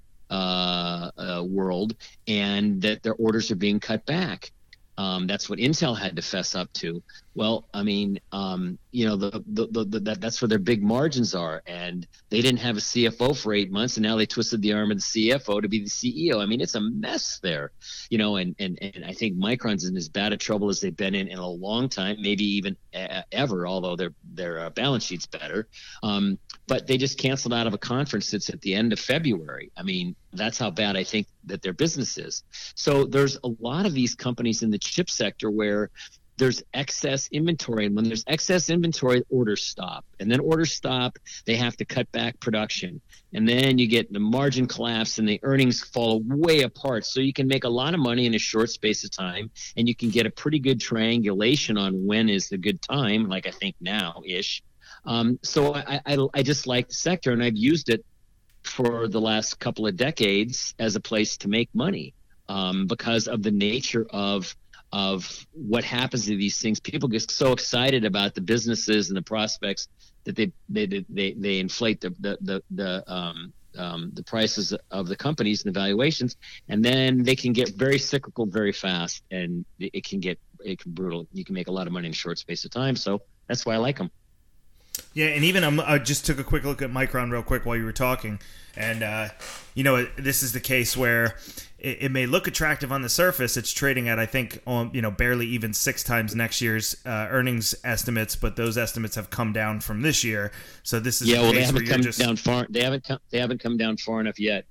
uh, uh, world, and that their orders are being cut back. Um, that's what Intel had to fess up to. Well, I mean, um, you know, the, the, the, the, that, that's where their big margins are. And they didn't have a C F O for eight months, and now they twisted the arm of the C F O to be the C E O. I mean, it's a mess there, you know, and, and, and I think Micron's in as bad a trouble as they've been in in a long time, maybe even uh, ever, although their, their uh, balance sheet's better. Um, but they just canceled out of a conference that's at the end of February. I mean, that's how bad I think that their business is. So there's a lot of these companies in the chip sector where there's excess inventory, and when there's excess inventory, orders stop, and then orders stop, they have to cut back production, and then you get the margin collapse and the earnings fall way apart. So you can make a lot of money in a short space of time, and you can get a pretty good triangulation on when is the good time, like I think now ish. Um, so I, I, I just like the sector, and I've used it for the last couple of decades as a place to make money, um, because of the nature of of what happens to these things. People get so excited about the businesses and the prospects that they they they, they inflate the the the, the um, um, the prices of the companies and the valuations, and then they can get very cyclical very fast, and it can get it can brutal. You can make a lot of money in a short space of time. So that's why I like them. Yeah, and even um, I just took a quick look at Micron real quick while you were talking, and uh, you know this is the case where it, it may look attractive on the surface. It's trading at I think um, you know barely even six times next year's uh, earnings estimates, but those estimates have come down from this year. So this is yeah, the well case they haven't where come just, down far. They haven't come. They haven't come down far enough yet.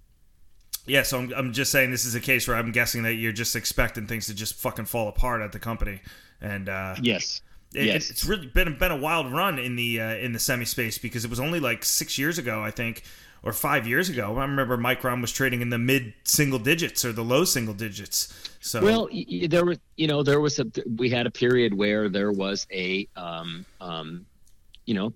Yeah, so I'm I'm just saying this is a case where I'm guessing that you're just expecting things to just fucking fall apart at the company, and uh, yes. It, yes. It's really been been a wild run in the uh, in the semi space, because it was only like six years ago, I think, or five years ago. I remember Micron was trading in the mid single digits or the low single digits. So well, there was you know there was a we had a period where there was a um, um, you know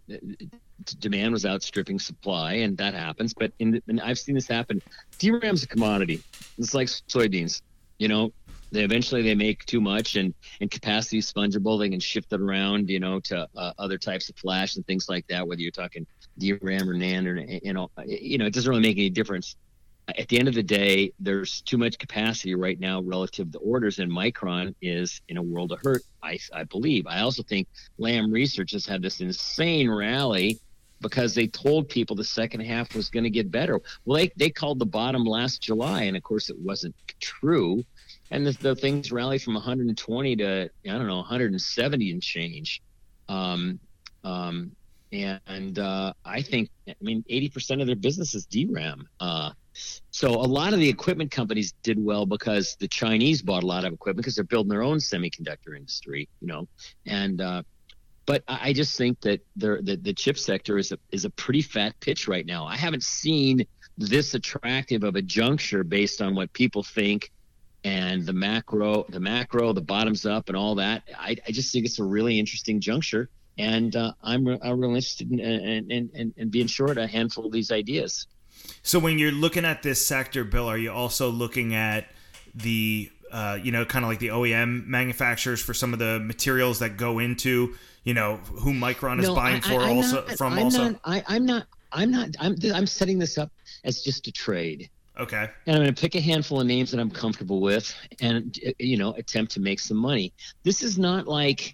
demand was outstripping supply, and that happens. But in the, and I've seen this happen. D RAM's a commodity. It's like soybeans, you know. They eventually they make too much, and, and capacity is fungible. They can shift it around, you know, to uh, other types of flash and things like that. Whether you're talking D RAM or NAND, or you know, you know, it doesn't really make any difference. At the end of the day, there's too much capacity right now relative to orders, and Micron is in a world of hurt. I I believe. I also think Lam Research has had this insane rally because they told people the second half was going to get better. Well, they they called the bottom last July, and of course it wasn't true. And the, the things rally from one hundred twenty to, I don't know, one hundred seventy and change. Um, um, and uh, I think, I mean, eighty percent of their business is D RAM. Uh, so a lot of the equipment companies did well because the Chinese bought a lot of equipment because they're building their own semiconductor industry, you know. And uh, but I just think that the, the chip sector is a, is a pretty fat pitch right now. I haven't seen this attractive of a juncture based on what people think. And the macro, the macro, the bottoms up, and all that. I, I just think it's a really interesting juncture, and uh, I'm re- I'm really interested in, in, in, in being short a handful of these ideas. So when you're looking at this sector, Bill, are you also looking at the uh, you know kind of like the O E M manufacturers for some of the materials that go into you know who Micron is no, buying I, for I, also not, from I'm also? Not, I, I'm not. I'm not. I'm. I'm setting this up as just a trade. Okay. And I'm going to pick a handful of names that I'm comfortable with and, you know, attempt to make some money. This is not like,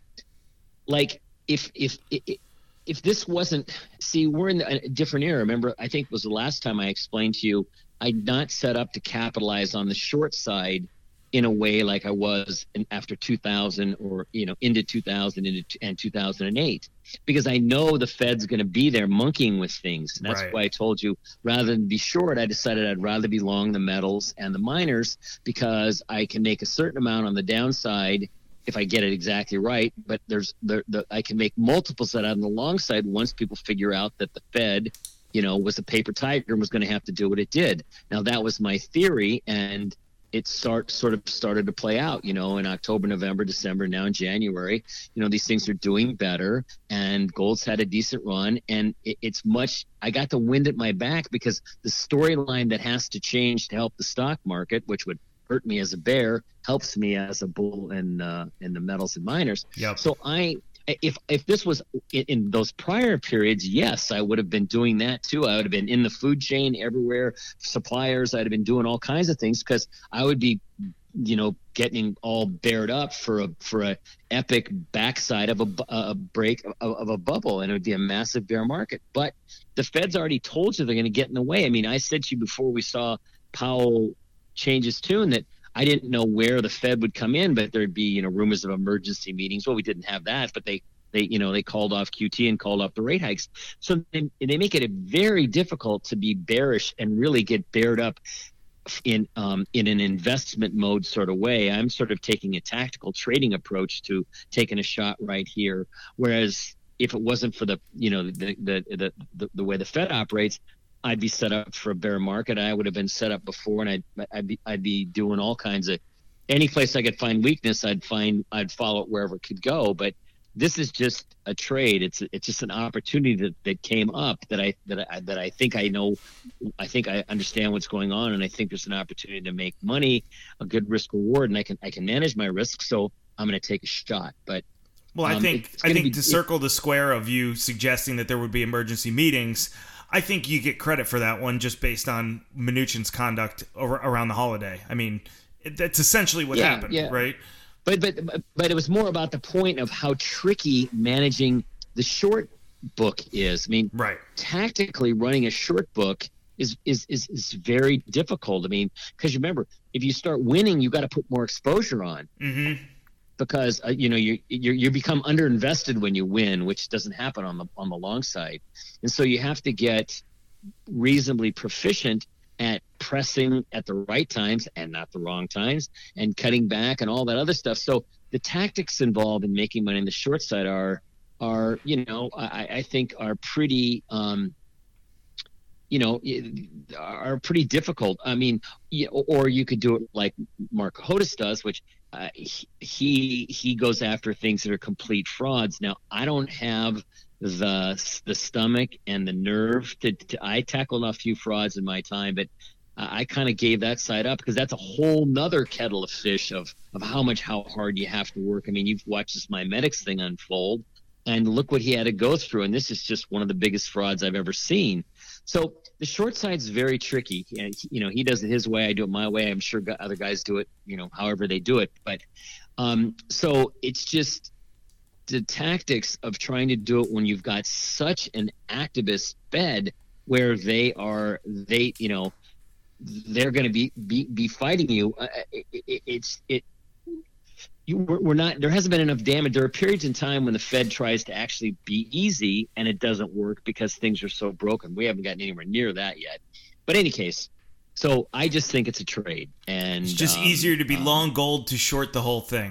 like if, if, if, if this wasn't, see, we're in a different era. Remember, I think it was the last time I explained to you, I'd not set up to capitalize on the short side in a way like I was in, after two thousand or, you know, into two thousand into, and two thousand eight, because I know the Fed's going to be there monkeying with things. And that's Right. why I told you, rather than be short, I decided I'd rather be long the metals and the miners, because I can make a certain amount on the downside if I get it exactly right. But there's the, the I can make multiples that on the long side once people figure out that the Fed, you know, was a paper tiger and was going to have to do what it did. Now, that was my theory, and it start sort of started to play out, you know, in October, November, December, now in January. You know, these things are doing better, and gold's had a decent run, and it, it's much. I got the wind at my back, because the storyline that has to change to help the stock market, which would hurt me as a bear, helps me as a bull in uh, in the metals and miners. Yep. So I. If if this was in, in those prior periods, yes, I would have been doing that too. I would have been in the food chain everywhere, suppliers. I'd have been doing all kinds of things, because I would be, you know, getting all bared up for a for a epic backside of a, a break of, of a bubble, and it would be a massive bear market. But the Fed's already told you they're going to get in the way. I mean, I said to you before we saw Powell change his tune that I didn't know where the Fed would come in, but there'd be, you know, rumors of emergency meetings. Well, we didn't have that, but they, they, you know, they called off Q T and called off the rate hikes. So they, they make it very difficult to be bearish and really get bared up in um, in an investment mode sort of way. I'm sort of taking a tactical trading approach to taking a shot right here. Whereas if it wasn't for the, you know, the the the the, the way the Fed operates, I'd be set up for a bear market. I would have been set up before, and I'd I'd be I'd be doing all kinds of, any place I could find weakness, I'd find I'd follow it wherever it could go. But this is just a trade. It's it's just an opportunity that, that came up that I that I that I think I know. I think I understand what's going on, and I think there's an opportunity to make money, a good risk reward, and I can I can manage my risk. So I'm going to take a shot. But well, I um, think it's I gonna think be, to circle the square of you suggesting that there would be emergency meetings, I think you get credit for that one just based on Mnuchin's conduct over, around the holiday. I mean, it, that's essentially what Yeah, happened, yeah. right? But but but it was more about the point of how tricky managing the short book is. I mean, Right. tactically running a short book is is is, is very difficult. I mean, because you remember, if you start winning, you got to put more exposure on, Mm-hmm. because uh, you know you you you become underinvested when you win, which doesn't happen on the on the long side, and so you have to get reasonably proficient at pressing at the right times and not the wrong times, and cutting back and all that other stuff. So the tactics involved in making money on the short side are are you know I, I think are pretty um, you know are pretty difficult. I mean, you, or you could do it like Mark Hodes does, which uh, he he goes after things that are complete frauds. Now, I don't have the the stomach and the nerve to, to I tackled a few frauds in my time, but I kind of gave that side up, because that's a whole nother kettle of fish of of how much how hard you have to work. I mean, you've watched this MiMedx thing unfold, and look what he had to go through, and this is just one of the biggest frauds I've ever seen. So the short side's very tricky. And, you know, he does it his way, I do it my way. I'm sure other guys do it, you know, however they do it. But um, so it's just the tactics of trying to do it when you've got such an activist Fed, where they are, they, you know, they're going to be, be be fighting you. Uh, it, it, it's it. You, we're, we're not. There hasn't been enough damage. There are periods in time when the Fed tries to actually be easy, and it doesn't work because things are so broken. We haven't gotten anywhere near that yet. But in any case, so I just think it's a trade, and It's just um, easier to be um, long gold to short the whole thing.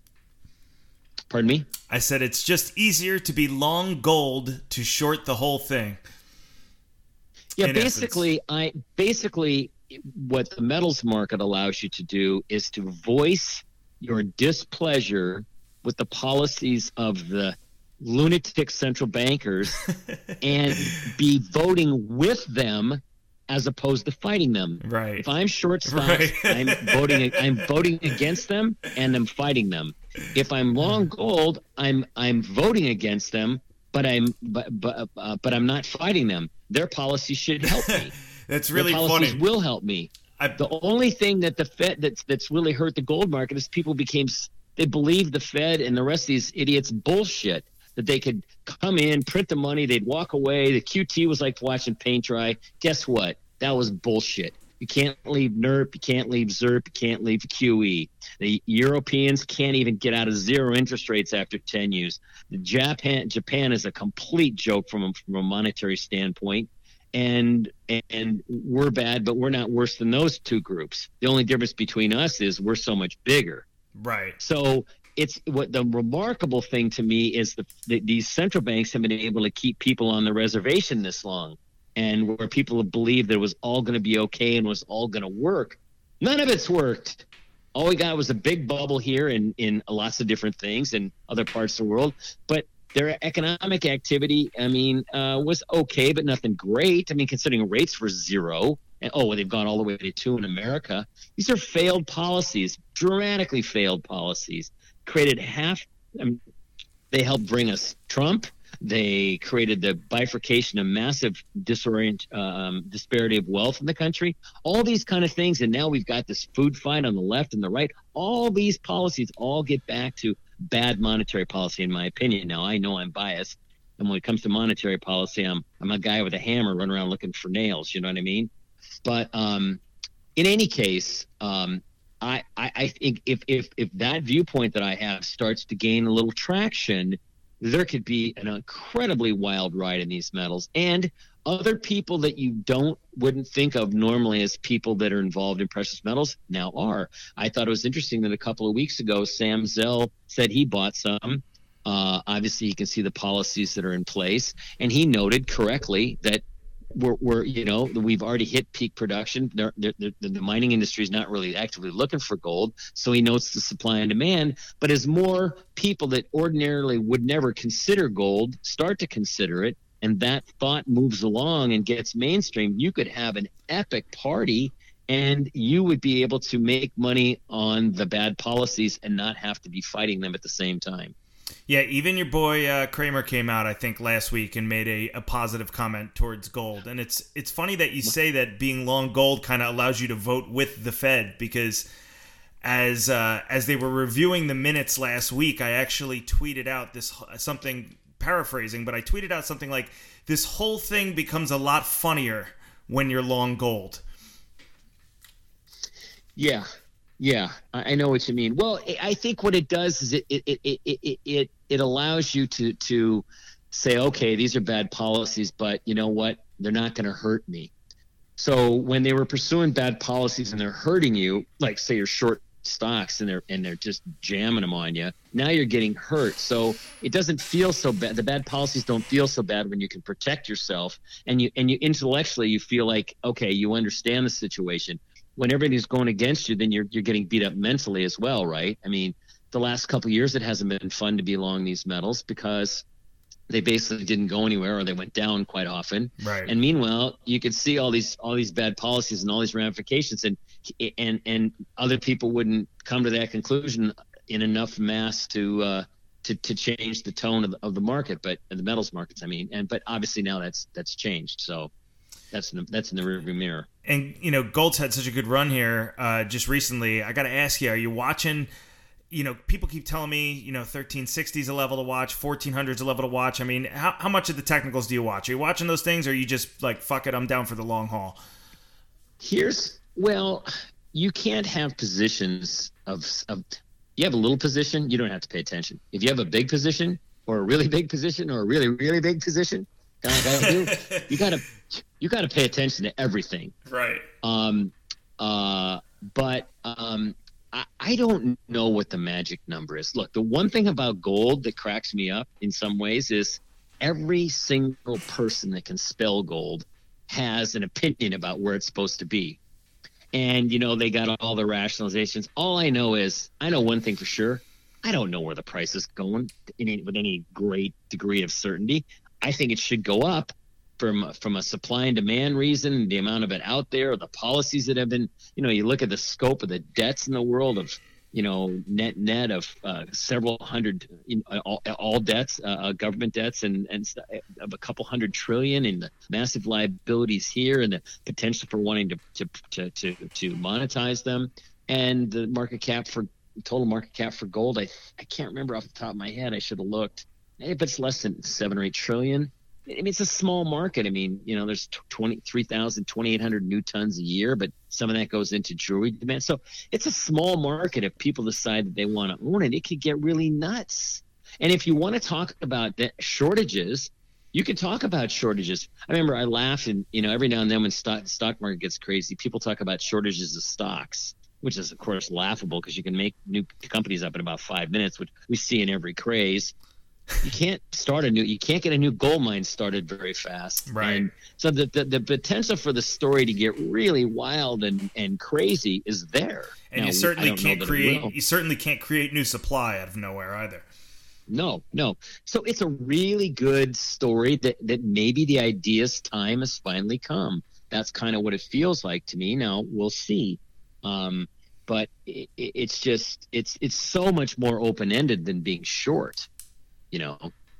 Pardon me? I said it's just easier to be long gold to short the whole thing. Yeah, in basically, I basically what the metals market allows you to do is to voice your displeasure with the policies of the lunatic central bankers and be voting with them as opposed to fighting them. Right. If I'm short stocks, Right. I'm voting I'm voting against them and I'm fighting them. If I'm long gold, I'm I'm voting against them, but I'm but but uh, but I'm not fighting them. Their policies should help me. That's really Their policies funny. will help me. I, The only thing that the Fed that's that's really hurt the gold market is people became they believed the Fed and the rest of these idiots bullshit, that they could come in, print the money, they'd walk away. The Q T was like watching paint dry. Guess what? That was bullshit. You can't leave N E R P, you can't leave Z E R P, you can't leave Q E. The Europeans can't even get out of zero interest rates after ten years. Japan Japan is a complete joke from a, from a monetary standpoint. And and we're bad, but we're not worse than those two groups. The only difference between us is we're so much bigger. Right. So it's what the remarkable thing to me is the, the these central banks have been able to keep people on the reservation this long, and where people have believed that it was all going to be okay and was all going to work. None of it's worked. All we got was a big bubble here in in lots of different things in other parts of the world, but their economic activity, I mean, uh, was okay, but nothing great. I mean, considering rates were zero, and oh, they've gone all the way to two in America. These are failed policies, dramatically failed policies. Created half. I mean, they helped bring us Trump. They created the bifurcation of massive disorient, um, disparity of wealth in the country. All these kind of things, and now we've got this food fight on the left and the right. All these policies all get back to bad monetary policy, in my opinion. Now, I know I'm biased, and when it comes to monetary policy, I'm I'm a guy with a hammer running around looking for nails. You know what I mean? But um, in any case, um, I, I I think if if if that viewpoint that I have starts to gain a little traction, there could be an incredibly wild ride in these metals, and other people that you don't wouldn't think of normally as people that are involved in precious metals now are. I thought it was interesting that a couple of weeks ago, Sam Zell said he bought some. Uh, obviously, you can see the policies that are in place, and he noted correctly that we're, we're you know, we've already hit peak production. They're, they're, they're, the mining industry is not really actively looking for gold, so he notes the supply and demand. But as more people that ordinarily would never consider gold start to consider it, and that thought moves along and gets mainstream, you could have an epic party, and you would be able to make money on the bad policies and not have to be fighting them at the same time. Yeah, even your boy uh, Kramer came out, I think, last week and made a, a positive comment towards gold. And it's it's funny that you say that being long gold kind of allows you to vote with the Fed, because as uh, as they were reviewing the minutes last week, I actually tweeted out this something, paraphrasing, but I tweeted out something like, this whole thing becomes a lot funnier when you're long gold. Yeah. Yeah, I know what you mean. Well, I think what it does is it it it it it, it allows you to to say, okay, these are bad policies, but you know what? They're not going to hurt me. So when they were pursuing bad policies and they're hurting you, like say you're short stocks and they're and they're just jamming them on you, now you're getting hurt. So it doesn't feel so bad. The bad policies don't feel so bad when you can protect yourself, and you and you intellectually you feel like, okay, you understand the situation. When everything's going against you, then you're you're getting beat up mentally as well, right? I mean, the last couple of years, it hasn't been fun to be long these metals because they basically didn't go anywhere, or they went down quite often. Right. And meanwhile, you could see all these all these bad policies and all these ramifications, and and and other people wouldn't come to that conclusion in enough mass to uh, to to change the tone of the, of the market, but the metals markets, I mean. And but obviously now that's that's changed. So. That's in the, that's in the rearview mirror. And, you know, gold's had such a good run here uh, just recently. I got to ask you, are you watching, you know, people keep telling me, you know, thirteen sixty is a level to watch, fourteen hundred is a level to watch. I mean, how, how much of the technicals do you watch? Are you watching those things, or are you just like, fuck it, I'm down for the long haul? Here's, well, you can't have positions of, of, you have a little position, you don't have to pay attention. If you have a big position or a really big position or a really, really big position, do, you gotta you gotta pay attention to everything, right? Um, uh, but um, I, I don't know what the magic number is. Look, the one thing about gold that cracks me up in some ways is every single person that can spell gold has an opinion about where it's supposed to be, and you know they got all the rationalizations. All I know is I know one thing for sure: I don't know where the price is going in any, with any great degree of certainty. I think it should go up from from a supply and demand reason, the amount of it out there, the policies that have been, you know, you look at the scope of the debts in the world of, you know, net net of uh, several hundred, you know, all, all debts, uh, government debts, and, and of a couple hundred trillion, and the massive liabilities here, and the potential for wanting to to to to, to monetize them, and the market cap for total market cap for gold. I I can't remember off the top of my head. I should have looked. If it's less than seven or eight trillion, I mean, it's a small market. I mean, you know, there's twenty-three thousand, twenty-eight hundred new tons a year, but some of that goes into jewelry demand. So it's a small market. If people decide that they want to own it, it could get really nuts. And if you want to talk about the shortages, you can talk about shortages. I remember I laugh, and, you know, every now and then when stock, stock market gets crazy, people talk about shortages of stocks, which is, of course, laughable because you can make new companies up in about five minutes, which we see in every craze. You can't start a new, you can't get a new gold mine started very fast. Right. And so the, the, the potential for the story to get really wild and, and crazy is there. And now, you certainly can't create, you certainly can't create new supply out of nowhere either. No, no. So it's a really good story that, that maybe the idea's time has finally come. That's kind of what it feels like to me. Now we'll see. Um, but it, it's just, it's, it's so much more open-ended than being short. You know,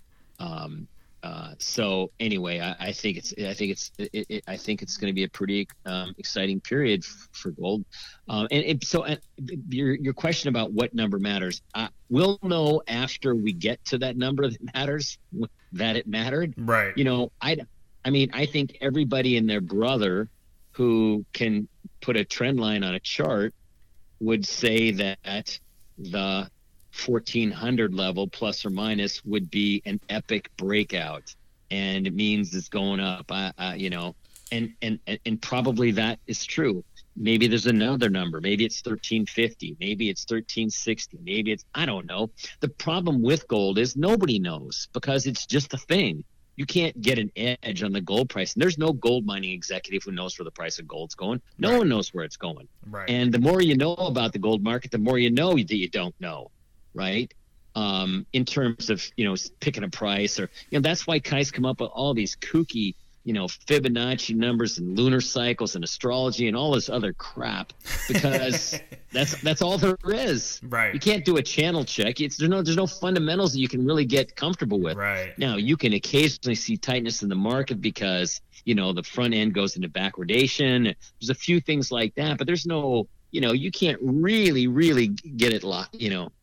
um, uh, so anyway, I, I think it's, I think it's, it, it, I think it's going to be a pretty um, exciting period f- for gold. Um, and it, so, uh, your your question about what number matters, uh, we'll know after we get to that number that matters, that it mattered. Right. You know, I, I mean, I think everybody and their brother who can put a trend line on a chart would say that the fourteen hundred level plus or minus would be an epic breakout, and it means it's going up. I, I you know, and, and and probably that is true. Maybe there's another number. Maybe it's thirteen fifty. Maybe it's thirteen sixty. Maybe it's, I don't know. The problem with gold is nobody knows because it's just a thing. You can't get an edge on the gold price. And there's no gold mining executive who knows where the price of gold's going. No right. one knows where it's going. Right. And the more you know about the gold market, the more you know that you don't know. Right. Um, in terms of, you know, picking a price, or, you know, that's why guys come up with all these kooky, you know, Fibonacci numbers and lunar cycles and astrology and all this other crap, because that's, that's all there is. Right. You can't do a channel check. It's there's no, there's no fundamentals that you can really get comfortable with. Right. Now you can occasionally see tightness in the market because, you know, the front end goes into backwardation. There's a few things like that, but there's no, you know, you can't really, really get it locked, you know,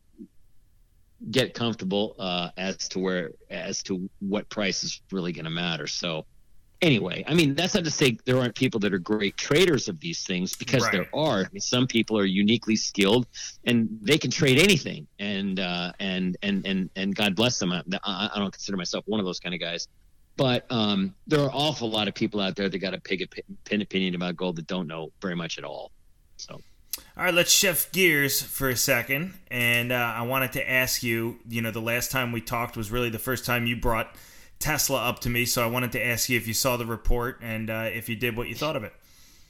get comfortable uh, as to where, as to what price is really going to matter. So anyway, I mean, that's not to say there aren't people that are great traders of these things, because right. there are. I mean, some people are uniquely skilled and they can trade anything, and, uh, and, and, and, and God bless them. I, I don't consider myself one of those kind of guys, but um, there are an awful lot of people out there that got a pig pin opinion about gold that don't know very much at all. So. All right, let's shift gears for a second, and uh, I wanted to ask you, you know, the last time we talked was really the first time you brought Tesla up to me, so I wanted to ask you if you saw the report, and uh, if you did, what you thought of it.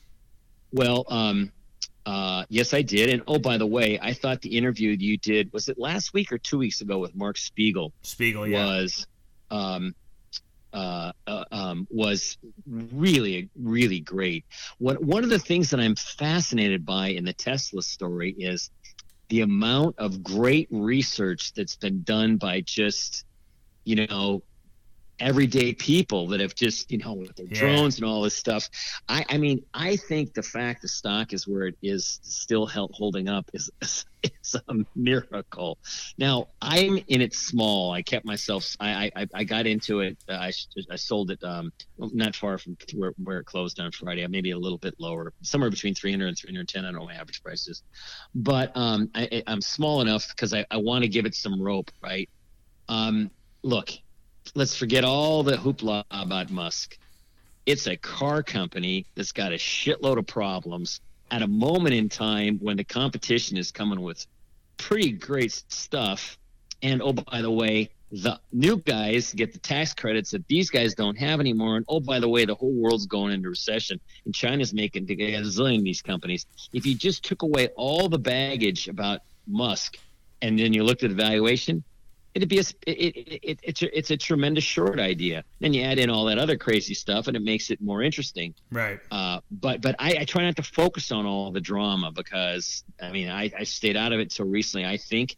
Well, um, uh, yes, I did, and oh, by the way, I thought the interview you did, was it last week or two weeks ago with Mark Spiegel? Spiegel, yeah. Was, um, uh, uh, um, was really, really great. What, one of the things that I'm fascinated by in the Tesla story is the amount of great research that's been done by just, you know, everyday people that have just, you know, with their yeah. drones and all this stuff. I, I mean, I think the fact the stock is where it is still held, holding up is, is, is a miracle. Now, I'm in it small. I kept myself, I I, I got into it. Uh, I, I sold it um, not far from where, where it closed on Friday, maybe a little bit lower, somewhere between three hundred and three hundred ten. I don't know what my average price is. But um, I, I'm small enough because I, I want to give it some rope, right? Um, look, let's forget all the hoopla about Musk. It's a car company that's got a shitload of problems at a moment in time when the competition is coming with pretty great stuff. And oh, by the way, the new guys get the tax credits that these guys don't have anymore. And oh, by the way, the whole world's going into recession, and China's making a zillion of these companies. If you just took away all the baggage about Musk and then you looked at the valuation, it'd be a, it, it, it, it's a, it's a tremendous short idea. Then you add in all that other crazy stuff, and it makes it more interesting. Right. Uh, but but I, I try not to focus on all the drama because, I mean, I, I stayed out of it until recently. I think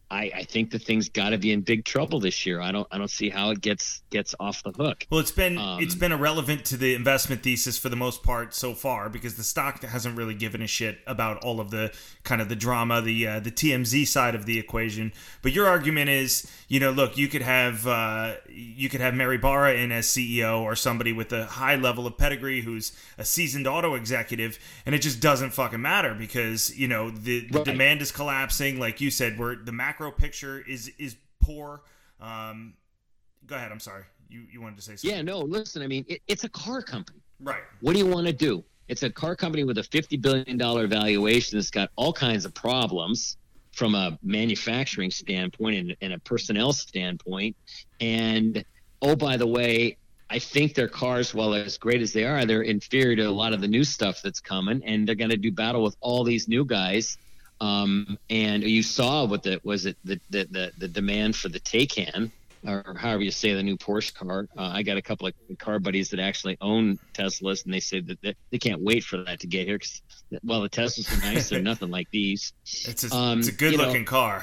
I, I think the thing's got to be in big trouble this year. I don't I don't see how it gets gets off the hook. Well, it's been Um, it's been irrelevant to the investment thesis for the most part so far because the stock hasn't really given a shit about all of the kind of the drama, the uh, the T M Z side of the equation. But your argument is, you know, look, you could have uh, you could have Mary Barra in as C E O or somebody with a high level of pedigree who's a seasoned auto executive, and it just doesn't fucking matter because you know the, the Right. demand is collapsing, like you said, where the macro picture is is poor. Um, go ahead. I'm sorry. You you wanted to say something? Yeah, no, listen, I mean, it, it's a car company. Right. What do you want to do? It's a car company with a fifty billion dollars valuation that's got all kinds of problems from a manufacturing standpoint and, and a personnel standpoint. And, oh, by the way, I think their cars, while as great as they are, they're inferior to a lot of the new stuff that's coming, and they're going to do battle with all these new guys. Um, and you saw what the was it the the the, the demand for the Taycan, or however you say the new Porsche car. Uh, I got a couple of car buddies that actually own Teslas, and they say that they, they can't wait for that to get here. Cause, well, the Teslas are nice; they're nothing like these. It's a, Um, it's a good you know, looking car.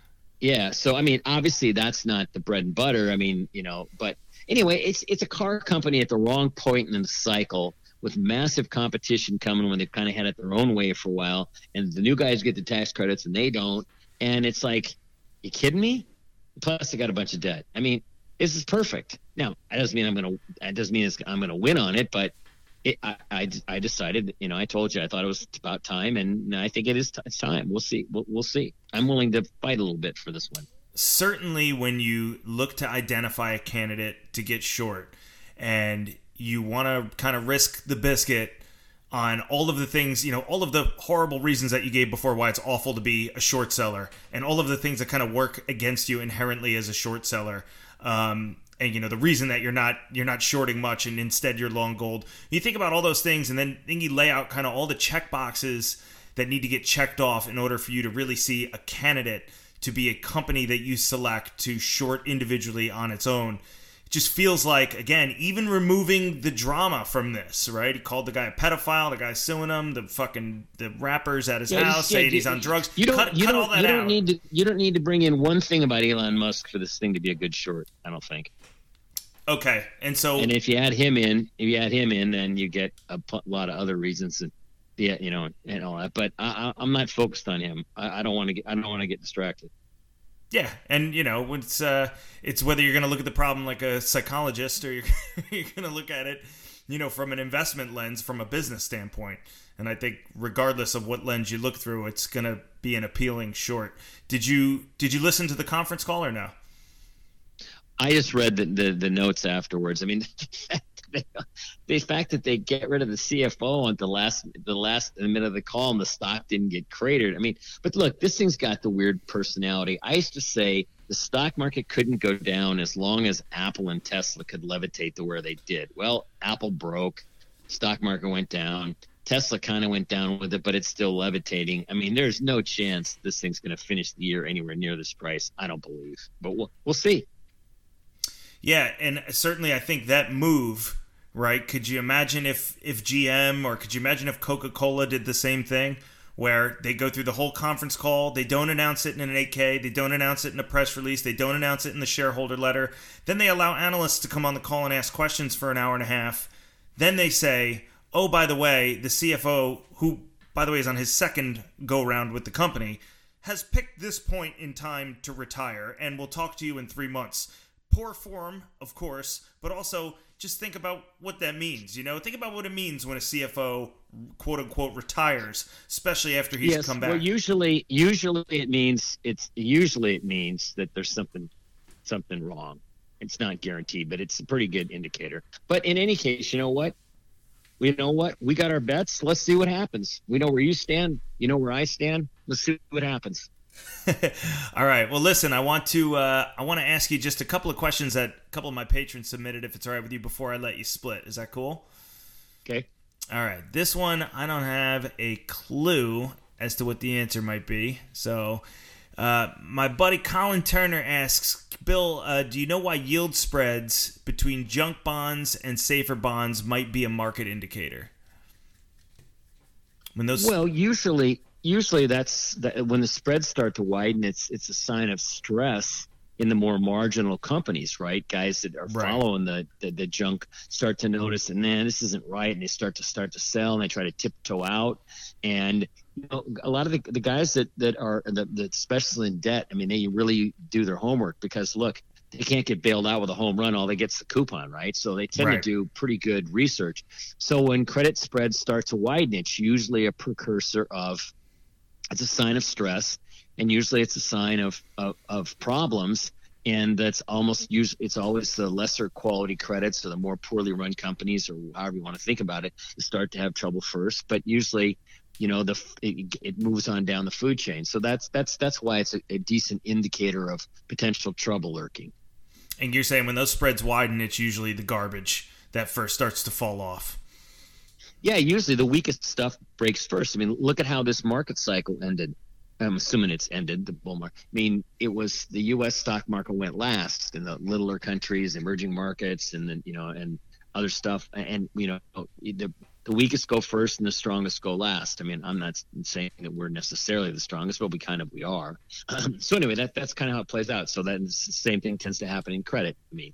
Yeah, so I mean, obviously that's not the bread and butter. I mean, you know, but anyway, it's it's a car company at the wrong point in the cycle, with massive competition coming when they've kind of had it their own way for a while, and the new guys get the tax credits and they don't, and it's like, you kidding me? Plus, they got a bunch of debt. I mean, this is perfect. Now, that doesn't mean I'm gonna. That doesn't mean it's, I'm gonna win on it, but it, I, I I decided. You know, I told you I thought it was about time, and I think it is t- it's time. We'll see. We'll, we'll see. I'm willing to fight a little bit for this one. Certainly when you look to identify a candidate to get short and you want to kind of risk the biscuit on all of the things, you know, all of the horrible reasons that you gave before why it's awful to be a short seller and all of the things that kind of work against you inherently as a short seller. Um, and, you know, the reason that you're not you're not shorting much and instead you're long gold. You think about all those things and then, then you lay out kind of all the check boxes that need to get checked off in order for you to really see a candidate to be a company that you select to short individually on its own. It just feels like, again, even removing the drama from this, right? He called the guy a pedophile, the guy suing him, the fucking the rappers at his Yeah, house yeah, saying you- he's on drugs. You don't. cut you cut don't. all that you don't out. need to. You don't need to bring in one thing about Elon Musk for this thing to be a good short. I don't think. Okay, and so And if you add him in, if you add him in, then you get a p- lot of other reasons that, yeah, you know, and all that. But I, I, I'm not focused on him. I, I don't want to get. I don't want to get distracted. yeah, and you know, it's uh, it's whether you're going to look at the problem like a psychologist or you're, you're going to look at it, you know, from an investment lens, from a business standpoint. And I think regardless of what lens you look through, it's going to be an appealing short. Did you did you listen to the conference call or no? I just read the the, the notes afterwards. I mean, the fact that they get rid of the C F O at the last the last minute of the call and the stock didn't get cratered. I mean, but look, this thing's got the weird personality. I used to say the stock market couldn't go down as long as Apple and Tesla could levitate to where they did. Well, Apple broke, stock market went down. Tesla kind of went down with it, but it's still levitating. I mean, there's no chance this thing's going to finish the year anywhere near this price. I don't believe, but we'll we'll see. Yeah, and certainly I think that move, right? Could you imagine if if G M or could you imagine if Coca-Cola did the same thing, where they go through the whole conference call, they don't announce it in an eight K, they don't announce it in a press release, they don't announce it in the shareholder letter, then they allow analysts to come on the call and ask questions for an hour and a half, then they say, oh, by the way, the C F O, who, by the way, is on his second go-round with the company, has picked this point in time to retire, and we'll talk to you in three months. Poor form, of course, but also just think about what that means. You know, think about what it means when a C F O, quote unquote, retires, especially after he's yes, come back. Well, usually, usually it means it's usually it means that there's something, something wrong. It's not guaranteed, but it's a pretty good indicator. But in any case, you know what? You know what? We got our bets. Let's see what happens. We know where you stand. You know where I stand. Let's see what happens. All right. Well, listen, I want to uh, I want to ask you just a couple of questions that a couple of my patrons submitted, if it's all right with you, before I let you split. Is that cool? Okay. All right. This one, I don't have a clue as to what the answer might be. So uh, my buddy Colin Turner asks, Bill, uh, do you know why yield spreads between junk bonds and safer bonds might be a market indicator? When those Well, usually, usually that's that when the spreads start to widen, it's it's a sign of stress in the more marginal companies, right? Guys that are Right. following the, the the junk start to notice, and man, this isn't right, and they start to start to sell, and they try to tiptoe out. And you know, a lot of the, the guys that that are the, the specialists in debt, I mean, they really do their homework, because look, they can't get bailed out with a home run. All they get's the coupon, right? So they tend Right. to do pretty good research. So when credit spreads start to widen, it's usually a precursor of, it's a sign of stress, and usually it's a sign of of, of problems. And that's almost usually, it's always the lesser quality credits, or the more poorly run companies, or however you want to think about it, that start to have trouble first. But usually, you know, the it, it moves on down the food chain. So that's that's that's why it's a, a decent indicator of potential trouble lurking. And you're saying when those spreads widen, it's usually the garbage that first starts to fall off. Yeah, usually the weakest stuff breaks first. I mean, look at how this market cycle ended. I'm assuming it's ended, the bull market. I mean, it was the U S stock market went last, and the littler countries, emerging markets, and then, you know, and other stuff. And, you know, the, the weakest go first and the strongest go last. I mean, I'm not saying that we're necessarily the strongest, but we kind of, we are. Um, so anyway, that that's kind of how it plays out. So that the same thing tends to happen in credit. I mean,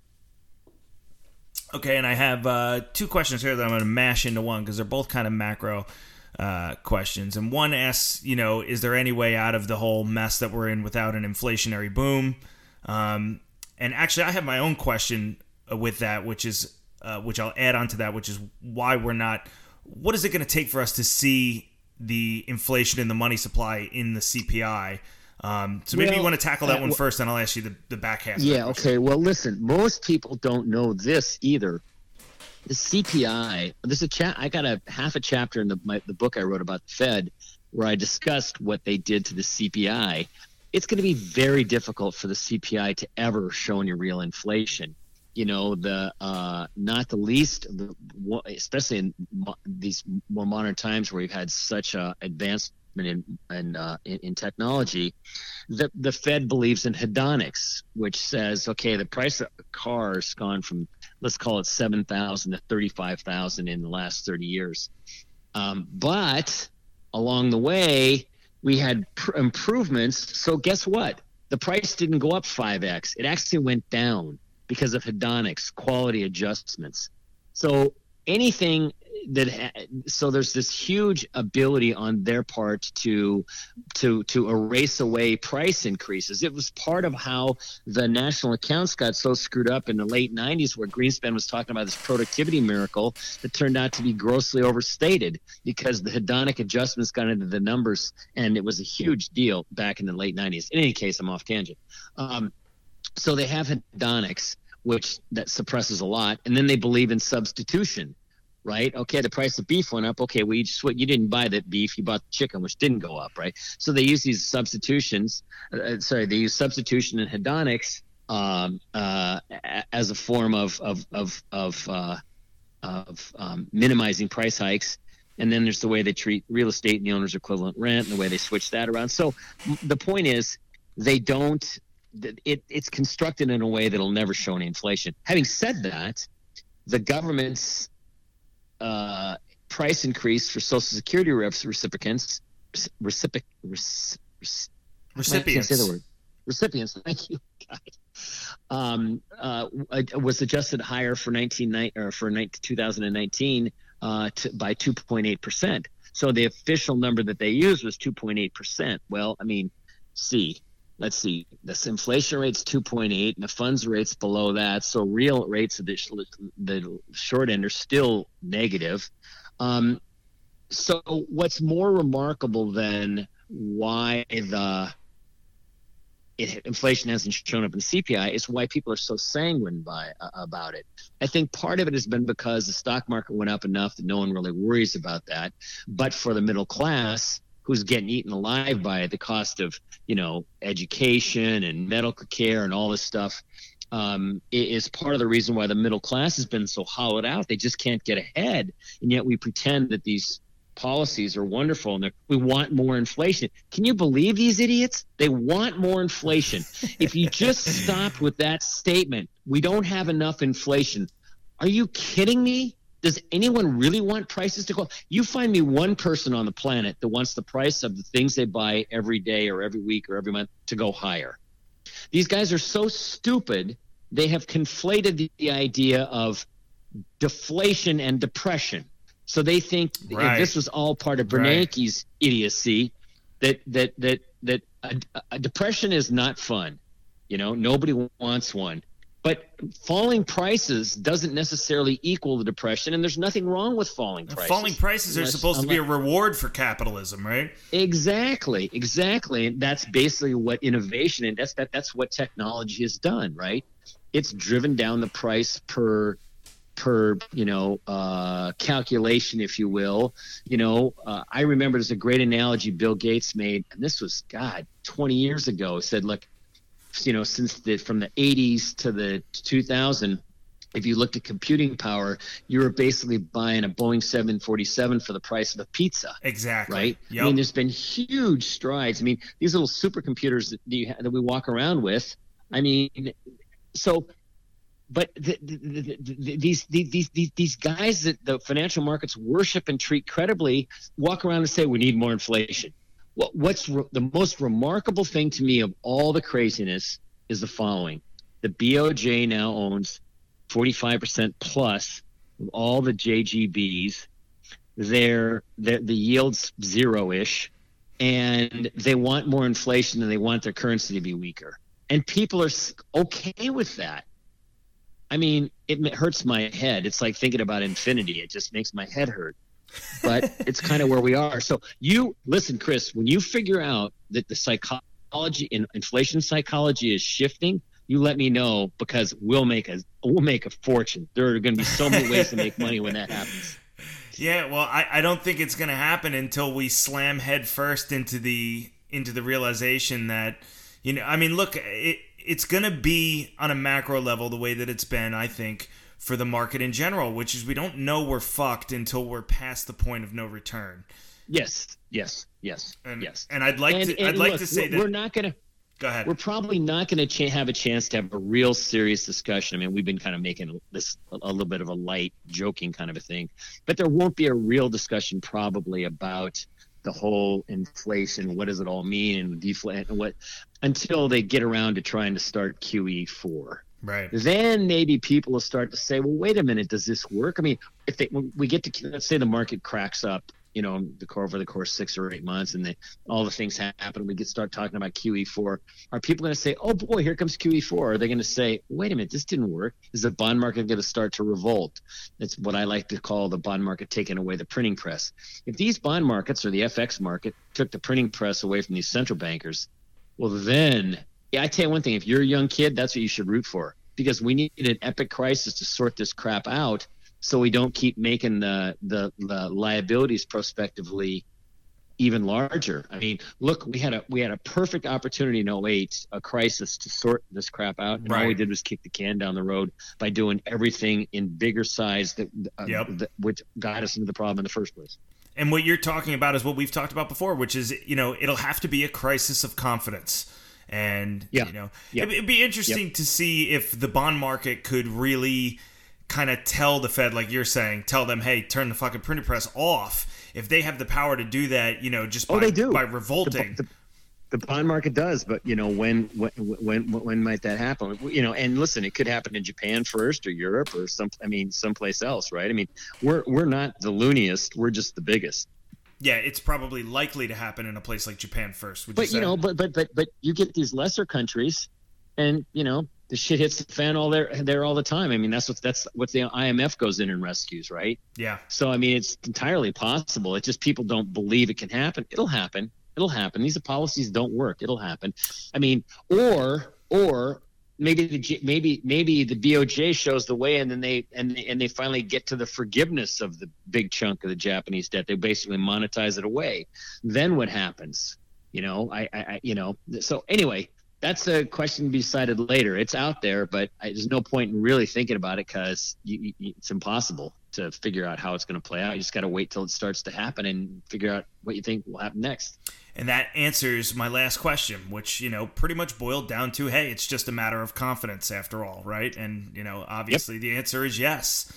Okay, and I have uh, two questions here that I'm going to mash into one, because they're both kind of macro uh, questions. And one asks, you know, is there any way out of the whole mess that we're in without an inflationary boom? Um, and actually, I have my own question with that, which is, uh, which I'll add on to that, which is why we're not. What is it going to take for us to see the inflation in the money supply in the C P I? Um, so maybe Well, you want to tackle that uh, one well- first, and I'll ask you the, the back half. of Yeah, that question. okay. Well, listen, most people don't know this either. The C P I, there's a cha- I got a half a chapter in the my, the book I wrote about the Fed, where I discussed what they did to the C P I. It's going to be very difficult for the C P I to ever show any real inflation. You know, the uh, not the least, the, especially in mo- these more modern times where we've had such a advancement in in, uh, in in technology. The the Fed believes in hedonics, which says, okay, the price of a car has gone from, let's call it seven thousand to thirty-five thousand in the last thirty years. Um, but along the way, we had pr- improvements. So guess what? The price didn't go up five x. It actually went down because of hedonics, quality adjustments. So anything that ha- so there's this huge ability on their part to to to erase away price increases. It was part of how the national accounts got so screwed up in the late nineties, where Greenspan was talking about this productivity miracle that turned out to be grossly overstated, because the hedonic adjustments got into the numbers, and it was a huge deal back in the late nineties. In any case, I'm off tangent. Um, so they have hedonics, which that suppresses a lot, and then they believe in substitution. Right? Okay, the price of beef went up. Okay, well, you just you didn't buy that beef, you bought the chicken, which didn't go up, right? So they use these substitutions. Uh, sorry, they use substitution and hedonics um, uh, as a form of of of of, uh, of um, minimizing price hikes. And then there's the way they treat real estate and the owner's equivalent rent, and the way they switch that around. So the point is, they don't. It, it's constructed in a way that'll never show any inflation. Having said that, the government's uh, price increase for Social Security recipients, recipient, rec, rec, Recipients. I can't say the word. Recipients. Thank you, God. Um, uh, was adjusted higher for nineteen or for two thousand nineteen uh, to, by two point eight percent. So the official number that they used was two point eight percent. Well, I mean, see. Let's see, this inflation rate's two point eight and the funds rate's below that. So real rates of the, the short end are still negative. Um, so what's more remarkable than why the it, inflation hasn't shown up in the C P I is why people are so sanguine by uh, about it. I think part of it has been because the stock market went up enough that no one really worries about that. But for the middle class, who's getting eaten alive by it, the cost of, you know, education and medical care and all this stuff, um, is part of the reason why the middle class has been so hollowed out. They just can't get ahead. And yet we pretend that these policies are wonderful and we want more inflation. Can you believe these idiots? They want more inflation. If you just stopped with that statement, we don't have enough inflation. Are you kidding me? Does anyone really want prices to go? You find me one person on the planet that wants the price of the things they buy every day or every week or every month to go higher. These guys are so stupid. They have conflated the, the idea of deflation and depression. So they think right. this was all part of Bernanke's right. idiocy, that that that that a, a depression is not fun. You know, nobody wants one. But falling prices doesn't necessarily equal the depression, and there's nothing wrong with falling prices. Falling prices unless, are supposed unless, to be a reward for capitalism, right? Exactly, exactly. And that's basically what innovation and that's that that's what technology has done, right? It's driven down the price per per you know uh, calculation, if you will. You know, uh, I remember there's a great analogy Bill Gates made, and this was God twenty years ago. Said, look. You know, since the from the eighties to the two thousand, if you looked at computing power, you were basically buying a Boeing seven forty-seven for the price of a pizza. Exactly. Right. Yep. I mean, there's been huge strides. I mean, these little supercomputers that you that we walk around with. I mean, so, but the, the, the, the, these these these these guys that the financial markets worship and treat credibly walk around and say we need more inflation. Well, what's re- the most remarkable thing to me of all the craziness is the following. The B O J now owns forty-five percent plus of all the J G Bs. They're, they're, the yield's zero-ish, and they want more inflation and they want their currency to be weaker. And people are okay with that. I mean, it hurts my head. It's like thinking about infinity. It just makes my head hurt. But it's kind of where we are. So you listen, Chris, when you figure out that the psychology in inflation psychology is shifting, you let me know, because we'll make a we'll make a fortune. There are going to be so many ways to make money when that happens. Yeah, well, I, I don't think it's going to happen until we slam head first into the into the realization that, you know, I mean, look, it it's going to be on a macro level the way that it's been, I think, for the market in general, which is we don't know we're fucked until we're past the point of no return. Yes, yes, yes, and, yes. And I'd like and, to, and I'd like look, to say we're, that we're not going to. Go ahead. We're probably not going to ch- have a chance to have a real serious discussion. I mean, we've been kind of making this a, a little bit of a light, joking kind of a thing, but there won't be a real discussion probably about the whole inflation. What does it all mean, and deflate, and what until they get around to trying to start Q E four. Right. Then maybe people will start to say, well, wait a minute, does this work? I mean, if they, when we get to, let's say the market cracks up, you know, the core over the course of six or eight months, and they, all the things happen, we get start talking about Q E four. Are people going to say, oh boy, here comes Q E four? Or are they going to say, wait a minute, this didn't work? Is the bond market going to start to revolt? That's what I like to call the bond market taking away the printing press. If these bond markets or the F X market took the printing press away from these central bankers, well then, yeah, I tell you one thing, if you're a young kid, that's what you should root for, because we need an epic crisis to sort this crap out, so we don't keep making the, the the liabilities prospectively even larger. I mean, look, we had a we had a perfect opportunity in oh eight, a crisis, to sort this crap out, and right. all we did was kick the can down the road by doing everything in bigger size that, uh, yep. that which got us into the problem in the first place. And what you're talking about is what we've talked about before, which is, you know, it'll have to be a crisis of confidence. And, yeah. you know, yeah. it'd be interesting yep. to see if the bond market could really kind of tell the Fed, like you're saying, tell them, hey, turn the fucking printing press off. If they have the power to do that, you know, just by, oh, they do. by revolting. The, the, the bond market does, but, you know, when, when when when might that happen? You know, and listen, it could happen in Japan first, or Europe, or some, I mean, someplace else, right? I mean, we're we're not the looniest, we're just the biggest. Yeah, it's probably likely to happen in a place like Japan first. Would but you, you know, but but but but you get these lesser countries, and you know, the shit hits the fan all there there all the time. I mean, that's what that's what the I M F goes in and rescues, right? Yeah. So I mean, it's entirely possible. It's just people don't believe it can happen. It'll happen. It'll happen. These policies don't work. It'll happen. I mean, or or maybe the maybe maybe the B O J shows the way, and then they and and they finally get to the forgiveness of the big chunk of the Japanese debt. They basically monetize it away. Then what happens? You know, I, I you know. So anyway, that's a question to be decided later. It's out there, but I, there's no point in really thinking about it, because it's impossible to figure out how it's going to play out. You just got to wait till it starts to happen and figure out what you think will happen next. And that answers my last question, which, you know, pretty much boiled down to, hey, it's just a matter of confidence after all, right? And, you know, obviously yep. the answer is yes.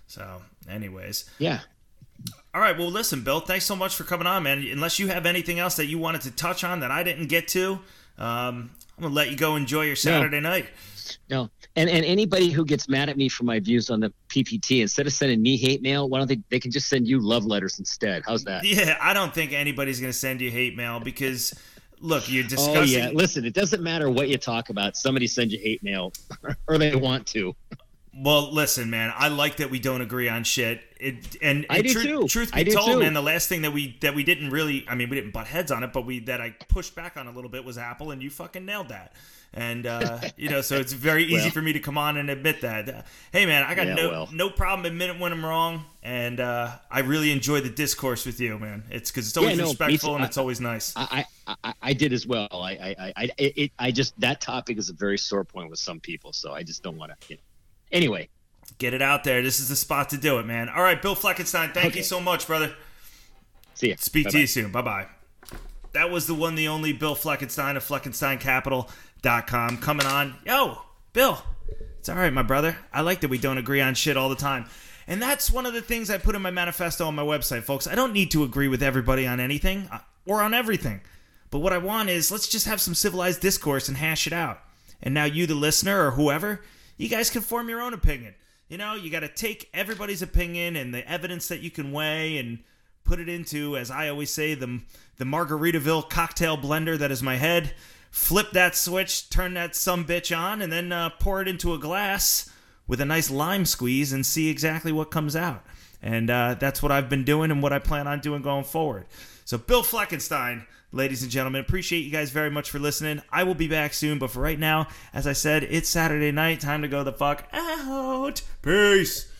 So, anyways. Yeah. All right. Well, listen, Bill, thanks so much for coming on, man. Unless you have anything else that you wanted to touch on that I didn't get to, um, I'm going to let you go enjoy your Saturday no. night. No. And and anybody who gets mad at me for my views on the P P T, instead of sending me hate mail, why don't they, they can just send you love letters instead? How's that? Yeah, I don't think anybody's going to send you hate mail because, look, you're discussing. Oh, yeah. Listen, it doesn't matter what you talk about. Somebody sends you hate mail or they want to. Well, listen, man, I like that we don't agree on shit. It, and, and I do tru- too. Truth be I do told, too. man, the last thing that we that we didn't really, I mean, we didn't butt heads on it, but we that I pushed back on a little bit was Apple, and you fucking nailed that. And uh, you know, so it's very easy well, for me to come on and admit that. Uh, hey, man, I got yeah, no well. no problem admitting when I'm wrong, and uh, I really enjoy the discourse with you, man. It's because it's always yeah, no, respectful and I, it's always nice. I, I, I, I did as well. I, I, I, it, I just that topic is a very sore point with some people, so I just don't want to. You know. Anyway. Get it out there. This is the spot to do it, man. All right, Bill Fleckenstein, thank okay. you so much, brother. See ya. Speak Bye-bye. to you soon. Bye-bye. That was the one, the only Bill Fleckenstein of Fleckenstein Capital dot com coming on. Yo, Bill. It's all right, my brother. I like that we don't agree on shit all the time. And that's one of the things I put in my manifesto on my website, folks. I don't need to agree with everybody on anything or on everything. But what I want is let's just have some civilized discourse and hash it out. And now you, the listener, or whoever, you guys can form your own opinion. You know, you got to take everybody's opinion and the evidence that you can weigh and put it into, as I always say, the the Margaritaville cocktail blender that is my head. Flip that switch, turn that sumbitch on, and then uh, pour it into a glass with a nice lime squeeze and see exactly what comes out. And uh, that's what I've been doing and what I plan on doing going forward. So Bill Fleckenstein, ladies and gentlemen, appreciate you guys very much for listening. I will be back soon, but for right now, as I said, it's Saturday night. Time to go the fuck out. Peace.